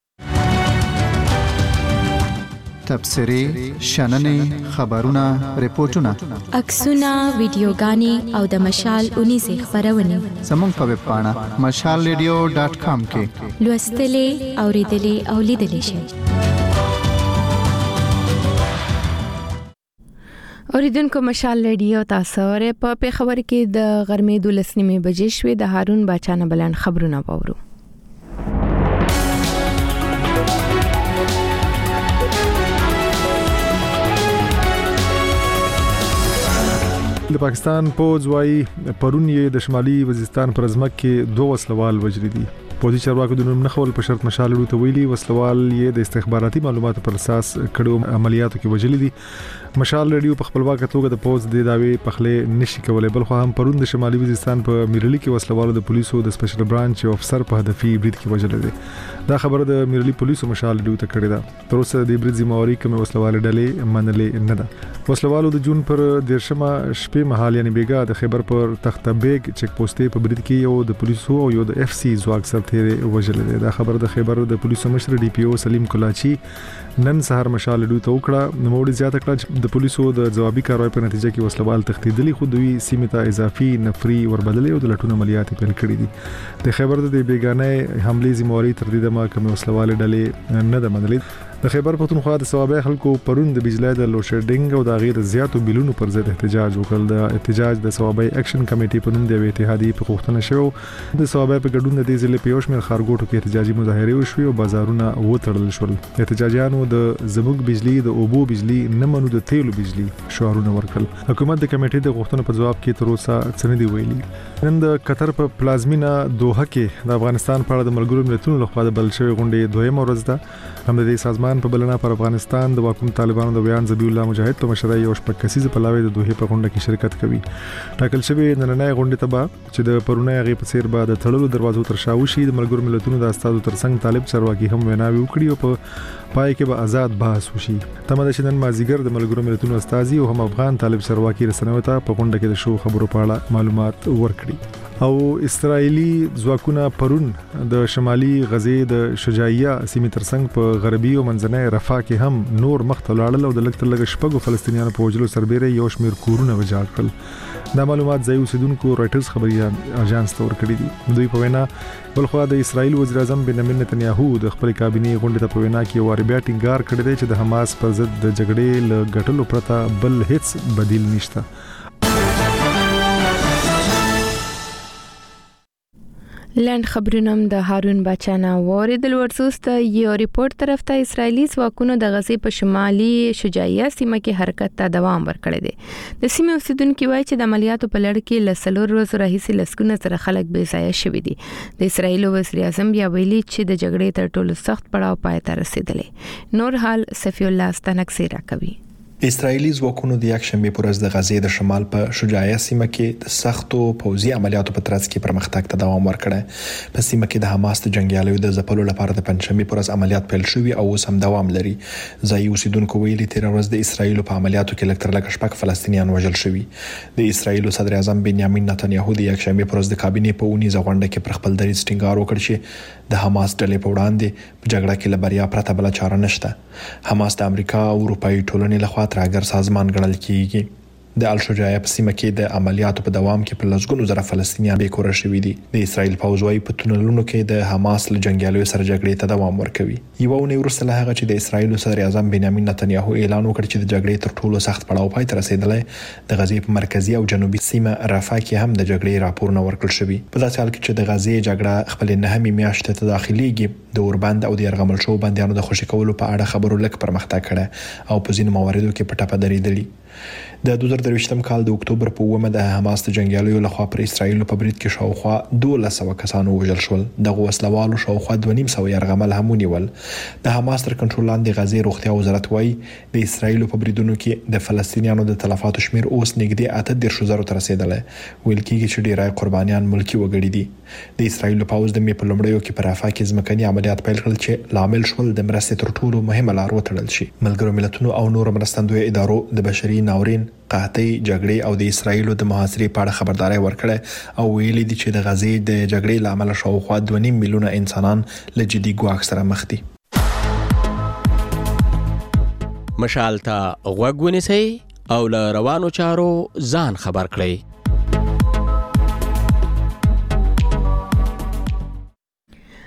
تبصرې شننې خبرونه ریپورتونه عکسونه ویډیوګانې او د مشال اونیزه خبرونه زموږ په ویب پاڼه مشال ریډیو ډاٹ کام کې لوستلې اوریدلې او لیدلې شئ اوریدونکو مشال ریډیو تاسو ورې په پیښور کې د غرمې دولس نیمې بجې شوې د هارون باچا نه بلند خبرونه وورو. د پاکستان پوز وايي پرون یې د شمالي وزیرستان پر ځمکه کې دوه وسلوال وژلي دي. پوزي چارواکو د نوم نخول په شرط مشال ورته ویلي وسلوال یې د استخباراتي معلوماتو پر اساس کړو عملیاتو کې وژلي دي. مشال ریډیو په خپلواکه توګه د پوز د داوی پخله نشي کولای، بل خو هم پرون د شمالي وزیرستان په میرلی کې وسلوالو د پولیسو د سپیشل برانچ افسر په هدفي برید کې وژل دي. دا خبره د میرلی پولیسو مشال ریډیو ته کړې ده. تر اوسه د برید ذمہواری کوم وسلوال ډلې منلې نه ده. وسلوالو د جون پر دیرشمه شپې مهال یعنی بیګا د خیبر پر تخته بیگ چک پوسټې په برید کې یو د پولیسو او یو د اف سی ځواک سرته وژل دي. دا خبره د خیبر د پولیسو مشر ډي پی او سلیم کلاچی نن سهار مشال ریډیو ته وکړه. نو وړي زیاته کړه چې د پولیسو د جوابي کاروای په نتیجه کې وسلوال تختیدلی خو دوی سیمه ته اضافي نفري وربدلې او د لټون عملیات پیل کړې دي. د خیبر د بیگانه حمله ذمہواری تر دې دمه کوم وسلوال ډلې نه ده منلې. د خیبر پختونخوا د ثوابه خلکو پرون د بجلی د لوډ شیډینګ او د غیر زیاتو بلونو پر ضد احتجاج وکړ. د احتجاج د ثوابه اکشن کمیټې په نوم د اتحادیې په غوښتنه شو د ثوابه په ګډون د ضلع په یوشمیر خارګوټو کې احتجاجي مظاهره وشوي او بازارونه وتړل شول. احتجاجیانو د زموږ بجلی د اوبو بجلی نه منو د تیلو بجلی شعارونه ورکړل. حکومت د کمیټې د غوښتنو په جواب کې تر اوسه څه نه دی ویلي. نن د قطر په پلازمینا دوحه کې د افغانستان په اړه د ملګرو ملتونو لخوا د بل شوی غونډې دویمه ورځ ده. هم د دې سازمان په بلنه پر افغانستان د واکمن طالبانو د بیان ذبیح الله مجاهد په مشرۍ یو شپږ کسیزه پلاوی د دوه په غونډه کې شرکت کوي. ټاکل شوی نننۍ غونډه ته به چې د پرونی غي په سیر بعد تړلو دروازو تر شاوشي د ملګرو ملتونو د استادو ترڅنګ طالب چارواکي هم ویناوي وکړي او په پای کې به آزاد بحث وشي. تمه ده چې نن مازیګر د ملګرو ملتونو استازي او هم افغان طالب چارواکي رسنیو ته په غونډه کې د شو خبرو په اړه معلومات ورکړي. او اسرایلی ځواکونه پرون د شمالي غزې د شجاعیه سیمې ترڅنګ په غربي او منځنۍ رفح کې هم نور مخته لاړل او د لږ تر لږه شپږو فلسطینیانو په وجلو سربېره یو شمېر کورونه ویجاړ کړل. دا معلومات ځای اوسیدونکو رائټرز خبري اژانس ته ورکړي دي. دوی په وینا بلخو د اسرایل وزیر اعظم بنیامین نتنیاهو د خپل کابینه غونډې ته په وینا کې واري بیا ټینګار کړی دی چې د حماس پر ضد د جګړې له ګټلو پرته بل هیڅ بدیل نشته. لاند خبرونم د هارون باچا نه وریدل ورسوس ته یو ریپورت طرف ته اسرایلی ځواکونو د غزې په شمالي شجاعیه سیمه کې حرکت ته دوام ورکړی دی. د سیمې اوسیدونکو وایي چې د عملیاتو په لړ کې لسلور ورځې راهیسې لسګونه سره خلک بې ځایه شوي دي. د اسرایل وزیر اعظم بیا ویلي چې د جګړې تر ټولو سخت پړاو پای ته رسیدلی. نور حال صفی الله ستنک سیرا کوي. اسرایلی ځواکونو د یک شنبه پر ورځ د غزې د شمال په شجاعیه سیمه کې د سختو پوځي عملیاتو په ترڅ کې پرمختګ ته دوام ورکړی. په سیمه کې د حماس د جنگیالیو د ځپلو لپاره د پنځشنبه پر ورځ عملیات پیل شوي او اوس هم دوام لري. ځایي اوسیدونکو ویلي تیر ورځ د اسرایل په عملیاتو کې لکټر لکه شپږ فلسطینیان وژل شوي. د اسرایل صدر اعظم بنیامین نتنیاهو د یک شنبه پر ورځ د کابینې په اونۍ غونډه کې پر خپل دریځ ټینګار وکړ چې د حماس ډلې په وړاندې په جګړه کې لبریا پرته بل چاره نشته. حماس د امریکا او اروپאי ټولنې لخوا ترګر سازمان ګڼل کیږي. د الشجاعیه په سیمه کې د عملیاتو په دوام کې په لسګونو زره فلسطینیان بې کوره شوي دي. د اسرایل پوځ وايي په تونلونو کې د حماس له جنگیالیو سره جګړې ته دوام ورکوي. یو ونې وروسته له هغه چې د اسرایل صدر اعظم بنیامین نتنیاهو اعلان وکړ چې د جګړې تر ټولو سخت پړاو پای ته رسیدلی، د غزې په مرکزی او جنوبي سیمه رفح کې هم د جګړې راپورونه ورکړل شوي. په داسې حال کې چې د غزې جګړه خپل نهمې میاشتې ته داخليږي، د اوربند او د يرغمل شو بندیانو د خوشی کولو په اړه خبرو لک پرمختګ کړي او په ځینو مواردو کې په ټاپه درېدلي. د دوه زره درویشتم کال د اکتوبر په اوومه د حماس د جنگیالیو لخوا پر اسرایل په برید کې شاوخوا دوولس سوه کسانو وژل شول. د وسلوالو شاوخوا دوه نیم سوه يرغمل هم ونیول. د حماس تر کنټرول لاندې غزې روغتیا وزارت وايي د اسرایل په بریدونو کې د فلسطینیانو د تلفاتو شمیر اوس نږدې اته دېرش زره ته رسیدلی. ویل کېږي چې ډیری قربانیان ملکی وګړي دي. د اسرایل پوځ د می په لومړیو کې پر رفح کې ځمکني عملیات پیل کړل چې لامل شول د مرستې تر ټولو مهمه لار وتړل شي. ملګرو ملتونو او نور مرستندوی ادارو د بشري ناورین، قحطۍ، جګړې او د اسرایل د محاصرې په اړه خبرداري ورکړه او ویلي دي چې د غزې د جګړې لامل شاوخوا دوه نیم میلیونه انسانان له جدي ګواښ سره مخ دي. مشال ته غوږ ونیسئ او له روانو چارو ځان خبر کړئ.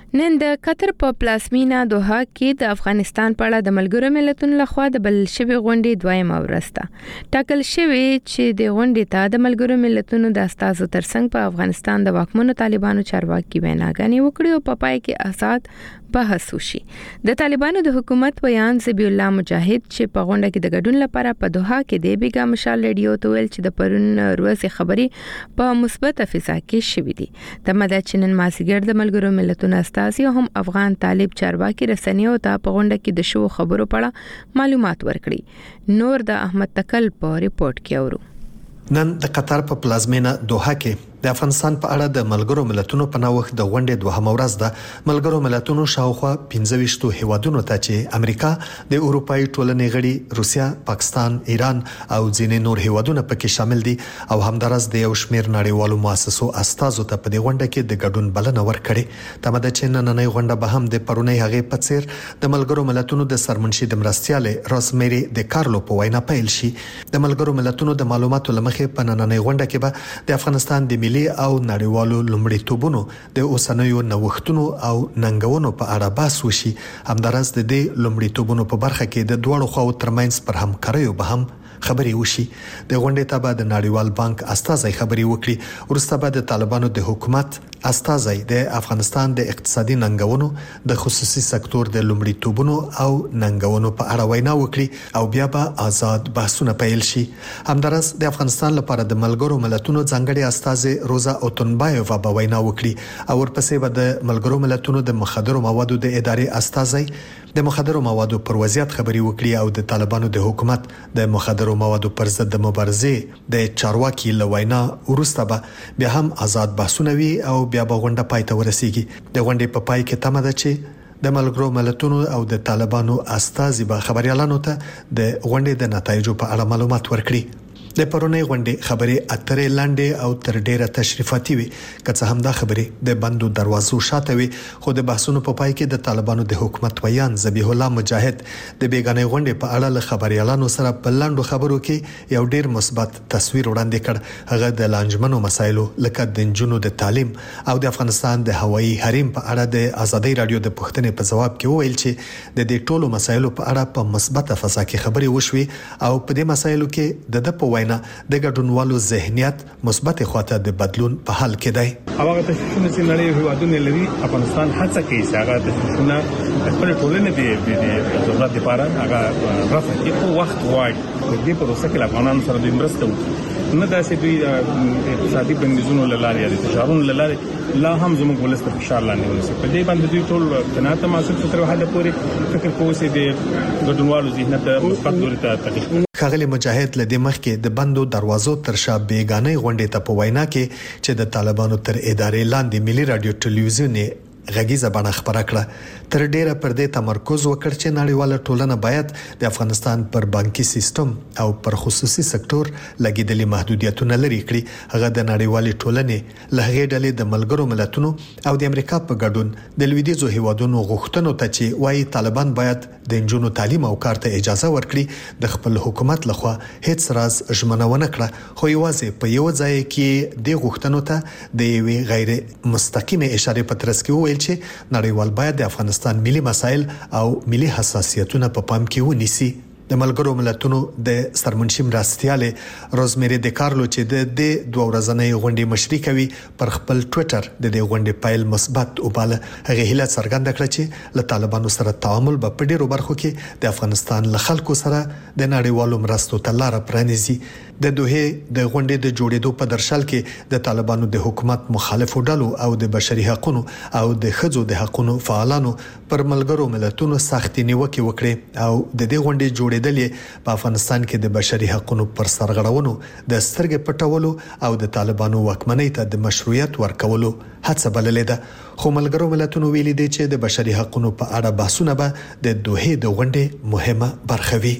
نن د قطر په پلازمینا دوحه کې د افغانستان په اړه د ملګرو ملتونو لخوا د بل شوی غونډې دویمه ورځ ده. ټاکل شوی چې د غونډې ته د ملګرو ملتونو د استازو ترڅنګ په افغانستان د واکمنو طالبانو چارواکي ویناګانې وکړي او په پای کې آزاد بحث وشي. د طالبانو د حکومت بیان ذبیح الله مجاهد چې په غونډه کې د ګډون لپاره په دوحه کې د بیګا مشال ریډیو ته ویل چې د پرون ورځې خبري په مثبت فضا کې شوې دي. د مدچنن ماسګر د ملګرو ملتونو استازي هم افغان طالب چارواکي رسنیو ته په غونډه کې د شو خبرو په اړه معلومات ورکړي. نور د احمد تکل په ریپورت کې اورو. نن د قطر په پلازمینا دوحه کې د افغانستان په اړه د ملګرو ملتونو په نوښت د غونډې دوهمه ورځ ده. ملګرو ملتونو شاوخوا پنځه ویشت هیوادونو ته چې امریکا، د اروپאי ټولنې غړي، روسیا، پاکستان، ایران او ځینې نور هیوادونه پکې شامل دي او همدارس د یو شمېر نړیوالو مؤسسو استازو ته په دې غونډه کې د ګډون بلنه ورکړې. تمه ده چې نننۍ غونډه به هم د پرونی هغې په څیر د ملګرو ملتونو د سرمنشي د مرستيالې روزمیری د کارلو په وینا پیل شي. د ملګرو ملتونو د معلوماتو لمخې په نننۍ غونډه کې به د افغانستان د ملي او نړیوالو لومړیتوبونو د اوسنیو نوښتونو او ننګونو په اړه بحث وشي. همدارس د دې لومړیتوبونو په برخه کې د دوړو خواو ترمنځ پر همکاریو به هم خبري وشي. د غونډې ته به د نړیوال بانک استازي خبري وکړي. ورسته به د طالبانو د حکومت استازي د افغانستان د اقتصادي ننګونو، د خصوصي سکتور د لومړیتوبونو او ننګونو په اړه وینا وکړي او بیا به آزاد بحثونه پیل شي. همدارس د افغانستان لپاره د ملګرو ملتونو ځانګړي استازي روزا اوتنبایووا به وینا وکړي او ورپسې به د ملګرو ملتونو د مخدرو موادو د ادارې استازي د مخدرو موادو پر وضعیت خبري وکړي او د طالبانو د حکومت د مخدرو موادو پر ضد د مبارزې د چارواکي لوینا ورسته به بیا هم آزاد بحثونه وي او بیا به غونډه پای ته ورسیږي. د غونډې په پای کې تمه ده چې د ملګرو ملتونو او د طالبانو استازي به خبريالانو ته د غونډې د نتایجو په اړه معلومات ورکړي. د پرونی غونډې خبرې اترې لاندې او تر ډیره تشریفاتي وي، که څه هم دا خبرې د بندو دروازو شاته وي، خو د بحثونو په پای کې د طالبانو د حکومت ویان ذبیح الله مجاهد د بیګانې غونډې په اړه له خبريالانو سره په لاندو خبرو کې یو ډیر مثبت تصویر وړاندې کړ. هغه د لانجمنو مسایلو لکه د جنونو د تعلیم او د افغانستان د هوایي حریم په اړه د ازادي رادیو د پوښتنې په جواب کې وویل چې د دې ټولو مسایلو په اړه په مثبت فضا کې خبرې وشوي او په دې مسایلو کې د د په د ګډونوالو ذهنیت مثبت خواته د بدلون په حال کې دی. هغه تشویشونه چې نړۍ هیوادونه لري، افغانستان هڅه کوي چې هغه تشویشونه خپل ټولنې د ضرورت لپاره هغه رافع کړي. په وخت غواړي په دې پروسه کې افغانانو سره د مرسته وکړي، نه داسې دوی اقتصادي بندیزونو لاره یا تجارتونو لاره لا هم زموږ ولست په فشار لاندې ونیسي. په دې باندې دوی ټول قناعت محسوس تر حد پورې فکر کوي چې د ګډونوالو ذهنیت مثبت لوري ته تغیر. خاغلی مجاهد لدې مخکې د بندو دروازو تر شا بیګانې غونډې ته په وینا کې چې د طالبانو تر ادارې لاندې ملي رادیو ټلویزیون غږیزه بڼه خبره کړه. تر ډیره پر دې تمرکز وکړ چې نړیواله ټولنه باید د افغانستان پر بانکي سیستم او پر خصوصي سکتور لګیدلي محدودیتونه لري کړي. هغه د نړیوالې ټولنې له هغې ډلې د ملګرو ملتونو او د امریکا په ګډون د لویدیځو هیوادونو غوښتنو ته چې وايي طالبان باید د جنونو تعلیم او کار ته اجازه ورکړي د خپل حکومت لخوا هیڅ راز ژمنونه کړه، خو یوازې په یو ځای کې د غوښتنو ته د یوې غیر مستقیمه اشاره په ترڅ کې وویل چې نړیوال باید د افغانستان ملي مسایل او ملي حساسیتونه په پام کې ونیسي. د ملګرو ملتونو د سرمنشي مرستيالې روزمیری د کارلو چې د دې دوه ورځنۍ غونډې مشري کوي پر خپل ټوئیټر د دې غونډې پایل مثبت او بل هغه هیله څرګنده کړه چې له طالبانو سره تعامل په ډیرو برخو کې د افغانستان له خلکو سره د نړیوالو مرستو ته لار پرانیزي. د دوه د غونډې د جوړېدو په درشل کې د طالبانو د حکومت مخالفو ډلو او د بشري حقوقو او د ښځو د حقوقو فعالانو پر ملګرو ملتونو سختي نیوکه وکړه او د دې غونډې جوړېدل په افغانستان کې د بشري حقوقو پر سرغړونو د سترګې پټولو او د طالبانو واکمنۍ ته د مشروعیت ورکولو هڅه بللې ده. خو ملګرو ملتونو ویلي دي چې د بشري حقوقو په اړه بحثونه به د دوه د غونډې مهمه برخه وي.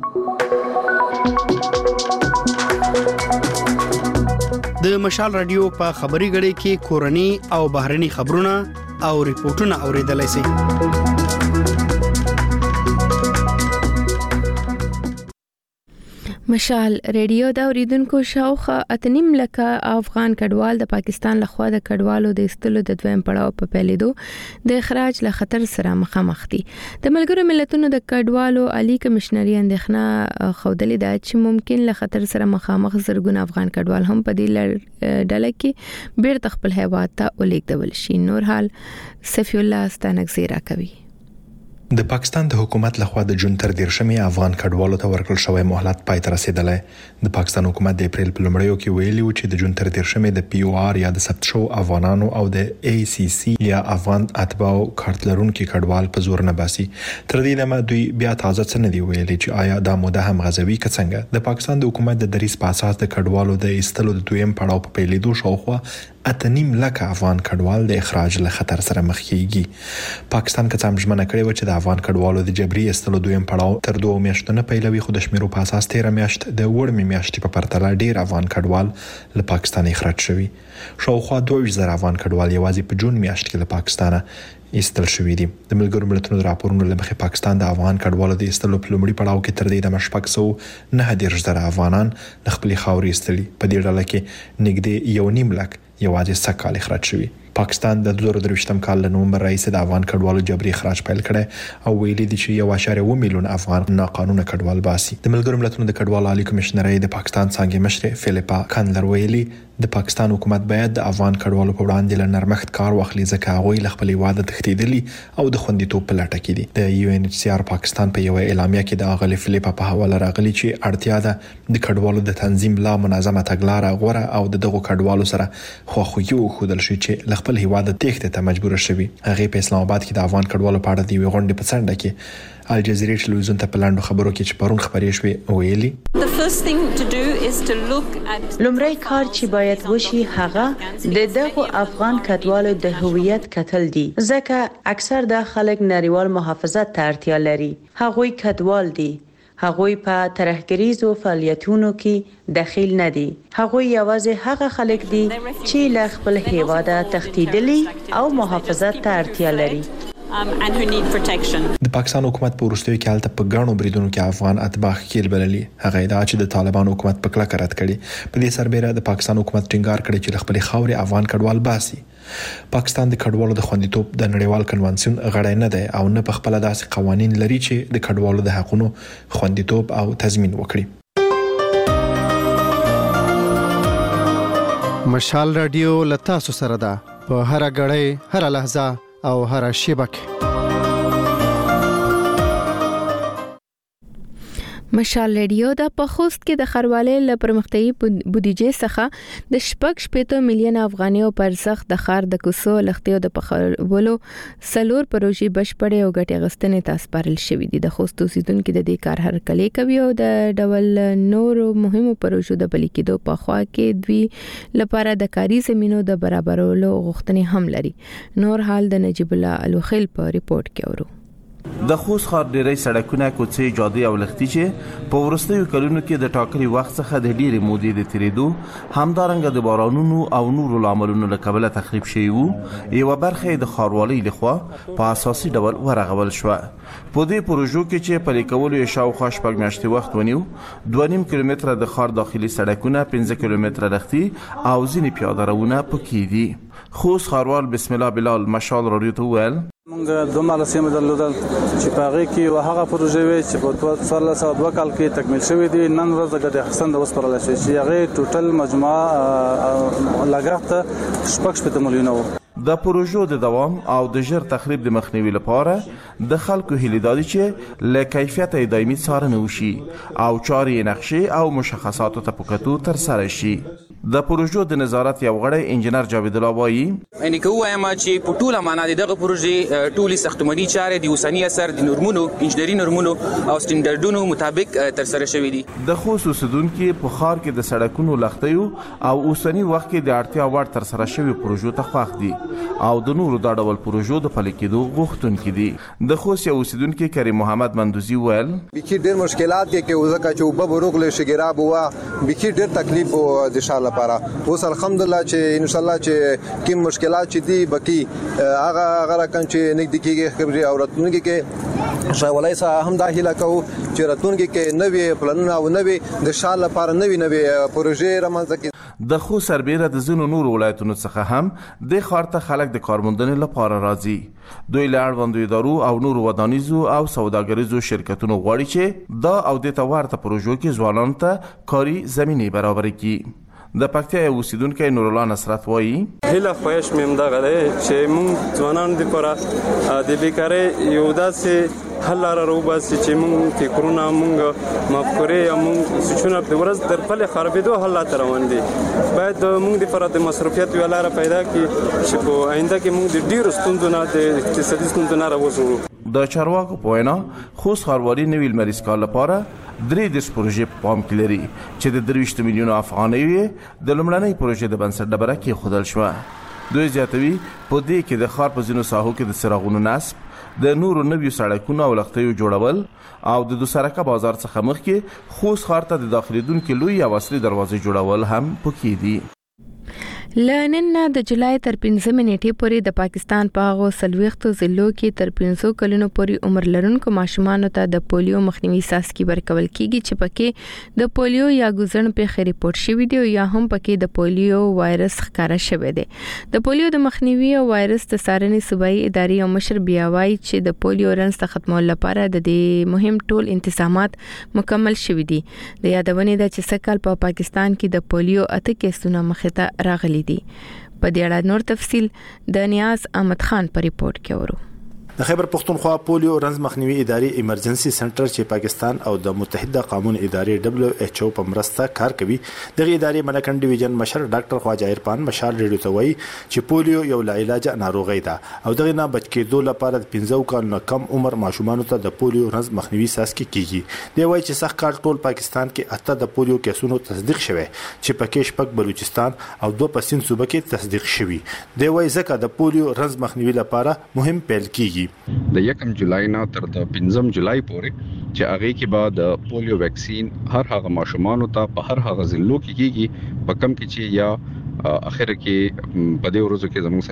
د مشال رادیو په خبري غړي کې کورني او بهرني خبرونه او ریپورتونه اوریدلای شئ. مشال ریډیو دا اوریدونکو شاوخه اتنیم لکه افغان کډوال د پاکستان لخوا د کډوالو د استلو د دویم پړاو په پیلېدو د اخراج له خطر سره مخامخ دي. د ملګرو ملتونو د کډوالو عالی کمشنري اندېښنه خودلې ده چې ممکن له خطر سره مخامخ زرګونه افغان کډوال هم په دې ډله کې بیرته خپل هیواد ته ولیږدول شي. نور حال صفی الله ستانګزیرا کوي. د پاکستان د حکومت لخوا د جون تر دیرشمې افغان کډوالو ته ورکړل شوی مهلت پای ته رسیدلی. د پاکستان حکومت د اپریل په لومړیو کې ویلي و چې د جون تر دیرشمې د پی او آر یا د ثبت شو افغانانو او د ای سی سی یا افغان اتباعو کارت لرونکي کډوال په زور نه باسي. تر دې دمه دوی بیا تازه څه نه دی ویلي چې آیا دا موده هم غزوي که څنګه. د پاکستان د حکومت د دریځ په اساس د کډوالو د ایستلو د دویم پړاو په پیلېدو شاوخوا اتنیم لکه افغان کډوال د اخراج له خطر سره مخ کیږي. پاکستان که څه ژمنه کړې و چې د افغان کډوالو د جبري استلو دویم پړاو تر دوه میاشتو نه پیلوي، خو د شمیرو په اساس تیر میاشت د وړمې میاشتې په پرتله ډیر افغان کډوال له پاکستان اخراج شوي. شاوخوا دوه زره افغان کډوال یوازې په جون میاشت کې له پاکستانه ایستل شوي دي. د ملګرو ملتونو د راپورونو له مخې پاکستان د افغان کډوالو د ایستلو په لومړي پړاو کې تر دې د شپږ سوه نه دېرش زره افغانان له خپلې خاورې ایستلي. په دې ډله کې نږدې یو نیم لک یوازې سکهال اخراج شوي. پاکستان د دوه زره درویشتم کال له نومبر راهیسې د افغان کډوالو جبري اخراج پیل کړی او ویلي دي چې یو اشاریه اووه میلیون افغان ناقانونه کډوال باسي. د ملګرو ملتونو د کډوالو عالی کمشنرۍ د پاکستان څانګې مشر فلیپا کانلر ویلي د پاکستان حکومت باید د افغان کډوالو په وړاندې له نرمښت کار واخلي ځکه هغوی له خپل هیواده تښتېدلي او د خوندیتوب په لټه کې دي. د یو ان ایچ سی آر پاکستان په یو اعلامیه کې د اغلی فلیپا په حواله راغلي چې اړتیا ده د کډوالو د تنظیم لا منظمه تګلاره غوره او د دغو کډوالو سره خواخوږي وښودل شي چې له خپل هیواده تېښتې ته مجبور شوي. هغه په اسلام آباد کې د افغان کډوالو په اړه د یوې غونډې په څنډه کې الجزیرې ټلویزیون ته په لاندو خبرو کې چې پرون خبرې شوې ویلي لومړی کار چې باید وشي هغه د دغو افغان کډوالو د هویت کتل دي ځکه اکثر د خلک نړیوال محافظت ته اړتیا لري. هغوی کډوال دي، هغوی په ترهګریزو فعالیتونو کې دخیل نه دي. هغوی یوازې هغه خلک دي چې له خپل هیواده تښتېدلي او محافظت ته اړتیا لري. Um, and who need protection. د پاکستان حکومت په وروستیو کې حالت په ګڼو بریدونو کې افغان اتباع ښکیل بللي. هغه ادعا چې د طالبان حکومت په کلکه رد کړي. په دې سربېره د پاکستان حکومت ټینګار کړی چې له خپلې خاورې افغان کډوال باسي. پاکستان د کډوالو د خوندیتوب د نړیوال کنوانسیون غړی نه دی او نه په خپل داسې قوانین لري چې د کډوالو د حقوقو خوندیتوب او تضمین وکړي. مشال رادیو لتا سو سره ده په هر غړی هر لحظه او هر شیبه کې. مشال ریډیو د پخوست کې د خروالې ل پرمختیايي بودیجې څخه د شپږ شپېته میلیون افغانیو پر ځخ د خار د کوسو لختیو د پخولو سلور پروژې بشپړې او ګټې غستنې ته سپارل شوې دي. د خوست اوسیدونکو د دې کار هرکلې کوي او د ډول نورو مهمو پروژو د بلې کېدو په خوا کې دوی لپاره د کاري زمينو د برابرولو غوښتنې هم لري. نور حال د نجیب الله الوخیل په ریپورت کې اورو. د خوست ښار ډېری سړکونه، کوڅې، جادې او لښتي چې په وروستیو کلونو کې د ټاکلي وخت څخه د ډېرې مودې د تېرېدو همدارنګه د بارانونو او نورو لاملونو له کبله تخریب شوي وو، یوه برخه یې د ښاروالۍ لخوا په اساسي ډول ورغول شوه. په دې پروژو کې چې پلي کولو یې شاوخوا شپږ میاشتې وخت ونیو، دوه نیم کیلومتره د ښار داخلي سړکونه، پنځه کیلومتره لښتي او ځینې پیاده روونه پکې دي. خوست ښاروال بسم الله بلال مشال راډیو ته وویل موږ دوه ماله سیمه درلودل چې په هغې کې یوه هغه پروژې وې چې په څوارلس سوه دوه کال کې تکمیل شوې دي. نن ورځ د ګټې اخیستنه وسپارله شوې چې هغې ټوټل مجموعه لګښت شپږ شپېته میلیونه و. د پروژو د دوام او د ژر تخریب د مخنیوي لپاره د خلکو هیله دا ده چې له کیفیت دایمي څارنه وشي او چارې نقشې او مشخصاتو ته په کتو ترسره شي. د پروژو د نظارت یو غړی انجنیر جاوید الله وایي یعنی که ووایم چې په ټوله معنا د دغه پروژې ټولې ساختماني چارې د اوسني عصر د نورمونو انجنیري نورمونو او سټنډرډونو مطابق ترسره شوي دي. د خوست اوسیدونکي په ښار کې د سړکونو لښتیو او اوسني وخت کې د اړتیا وړ ترسره شوي پروژو ته خوښ دي او د نورو دا ډول پروژو د پلي کېدو غوښتونکي دي. د خوست یو اوسیدونکي کریم محمد مندوزي ویل بیخي ډېر مشکلات کې کې ځکه چې اوبه به روغلې شي ګراب وه بیخي ډېر تکلیف د شاله لپاره اوس الحمدلله چې ان شاء الله چې کوم مشکلات چې دي بکی هغه هغه رقم چې نګد کېږي خبري او راتلونکي کې شاولای سره هم داخله کوو چې راتلونکي کې نوې پلانونه او نوې د شال لپاره نوې نوې پروژې رامنځته کړي. د خو سربېره د ځینو نورو ولایتونو څخه هم د ښار ته خلک د کارموندنې لپاره راځي. دوی له اړوندو ادارو او نورو ودانیزو او سوداګریزو شرکتونو غواړي چې دا او د تورته پروژو کې ځوانانو ته کاري زمینه برابر کړي. د پکتیا اوسیدونکو نور الله نصرت وایي هله خوښ مم دغه چې مونږ ځوانان د پره د بیکاری یو داسې حل لاره روباسي چې مونږ فکرونه مونږ مفکورې مونږ سچونه په ورځ در په خرابېدو حل لا روان دي. باید مونږ د پره د مصرفیت ویل لاره پیدا کړي چې په آینده کې مونږ د ډیرو ستونزو نه د اقتصادي ستونزو نه راوځو. د چارواکو په وینا خوست ښاروالي نوي لمریز کال لپاره درې دیرش پروژې په پام کې لري چې د درویشت میلیونو افغانۍ د لومړنۍ پروژې د بنسټ ډبره کېښودل شوه. دوی زیاتوي په دې کې د ښار په ځینو ساحو کې د څراغونو نصب، د نورو نویو سړکونو او لښتیو جوړول او د دوسرکه بازار څخه مخکې خوست ښار ته د داخلېدونکو لوی او اصلي دروازې جوړول هم پکې دي. لنن نه د جولای تر پنځمې نیټې پورې د پاکستان په هغو څلوېښتو ضلعو کې تر پنځو کلونو پورې عمر لرونکو ماشومانو ته د پولیو مخنیوي څاڅکي ورکول کیږي چې پکې د پولیو یا ګوزن پیښې ریپورت شوې دي یا هم پکې د پولیو وایرس ښکارا شوی دی. د پولیو د مخنیوي او وایرس د څارنې صوبایي ادارې او مشر بیا وایي چې د پولیو رنځ ته ختمولو لپاره د دې مهم ټول انتظامات مکمل شوي دي. د یادونې ده چې سکهال په پاکستان کې د پولیو اته کیسونه مخې ته راغلي دي. په دې اړه نور تفصيل د نیاز احمد خان په ریپورت کې ورو. د خیبر پختونخوا پولیو رنځ مخنیوي ادارې ایمرجنسي سنټر چې پاکستان او د متحده قانون ادارې دبليو ایچ او په مرسته کار کوي د ادارې ملکن ډیویژن مشر ډاکټر خواجه عرفان مشال ریډیو ته وایي چې پولیو یو لا علاج ناروغي ده او دغه نه بچ کېدو لپاره د پنځو کالو کم عمر ماشومان ته د پولیو رنځ مخنیوي څاڅکي کیږي. دی وایي چې سخت کال ټول پاکستان کې اته د پولیو کیسونو تصدیق شوه چې پکې شپږ بلوچستان او دوه په سند صوبه کې تصدیق شوي. دی وایي ځکه د پولیو رنځ مخنیوي لپاره مهم پیل کیږي. د یکم جولای نه تر د پنځم جولای پورې چې هغه کې بعد د پولیو ویکسین هر هغه ماشومان ته په هر هغه ضلعو کې کیږي په کم کې چې یا اخر کې په دې ورځو کې زموږ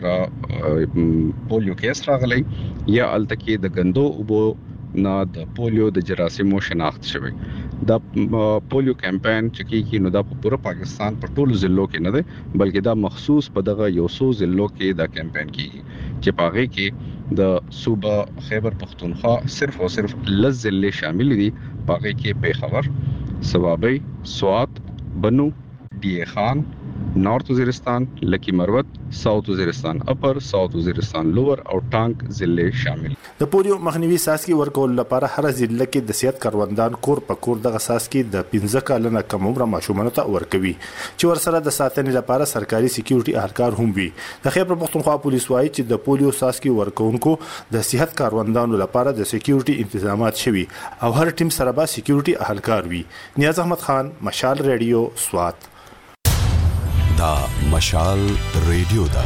سره پولیو کیس راغلی یا الته د غندو اوبو نه د پولیو د جراثیمو شناخت شوی. دا پولیو کمپاین چې کیږي نو دا په پوره پاکستان په ټولو ضلعو کې نه دی بلکې دا مخصوص په دغه یو څو ضلعو کې دا کمپاین کیږي چې په هغه کې د صوبه خیبر پختونخوا صرف او صرف لس ضلع شامل دي. په هغه کې پیښور، صوابۍ، سوات، بنو، ډی خان، نارت وزیرستان، لکی مروت، ساوث وزیرستان اپر، ساوث وزیرستان لوور او ټانک ضلع شامل. د پولیو مخنیوي څاڅکي ورکول لپاره هر ضلع کې د صحت کاروندان کور په کور دغه څاڅکي د پنځه کلونو کم عمر ماشومان ته ورکوي چې ورسره د ساتنې لپاره سرکاري سکیورټي اهلکار هم وي. د خیبر پختونخوا پولیس وایي چې د پولیو څاڅکي ورکونکو د صحت کاروندانو لپاره د سکیورټي تنظیمات شوي او هر ټیم سره به سکیورټي اهلکار وي. نیاز احمد خان، مشال ریډیو، سوات. دا مشال ریډیو دا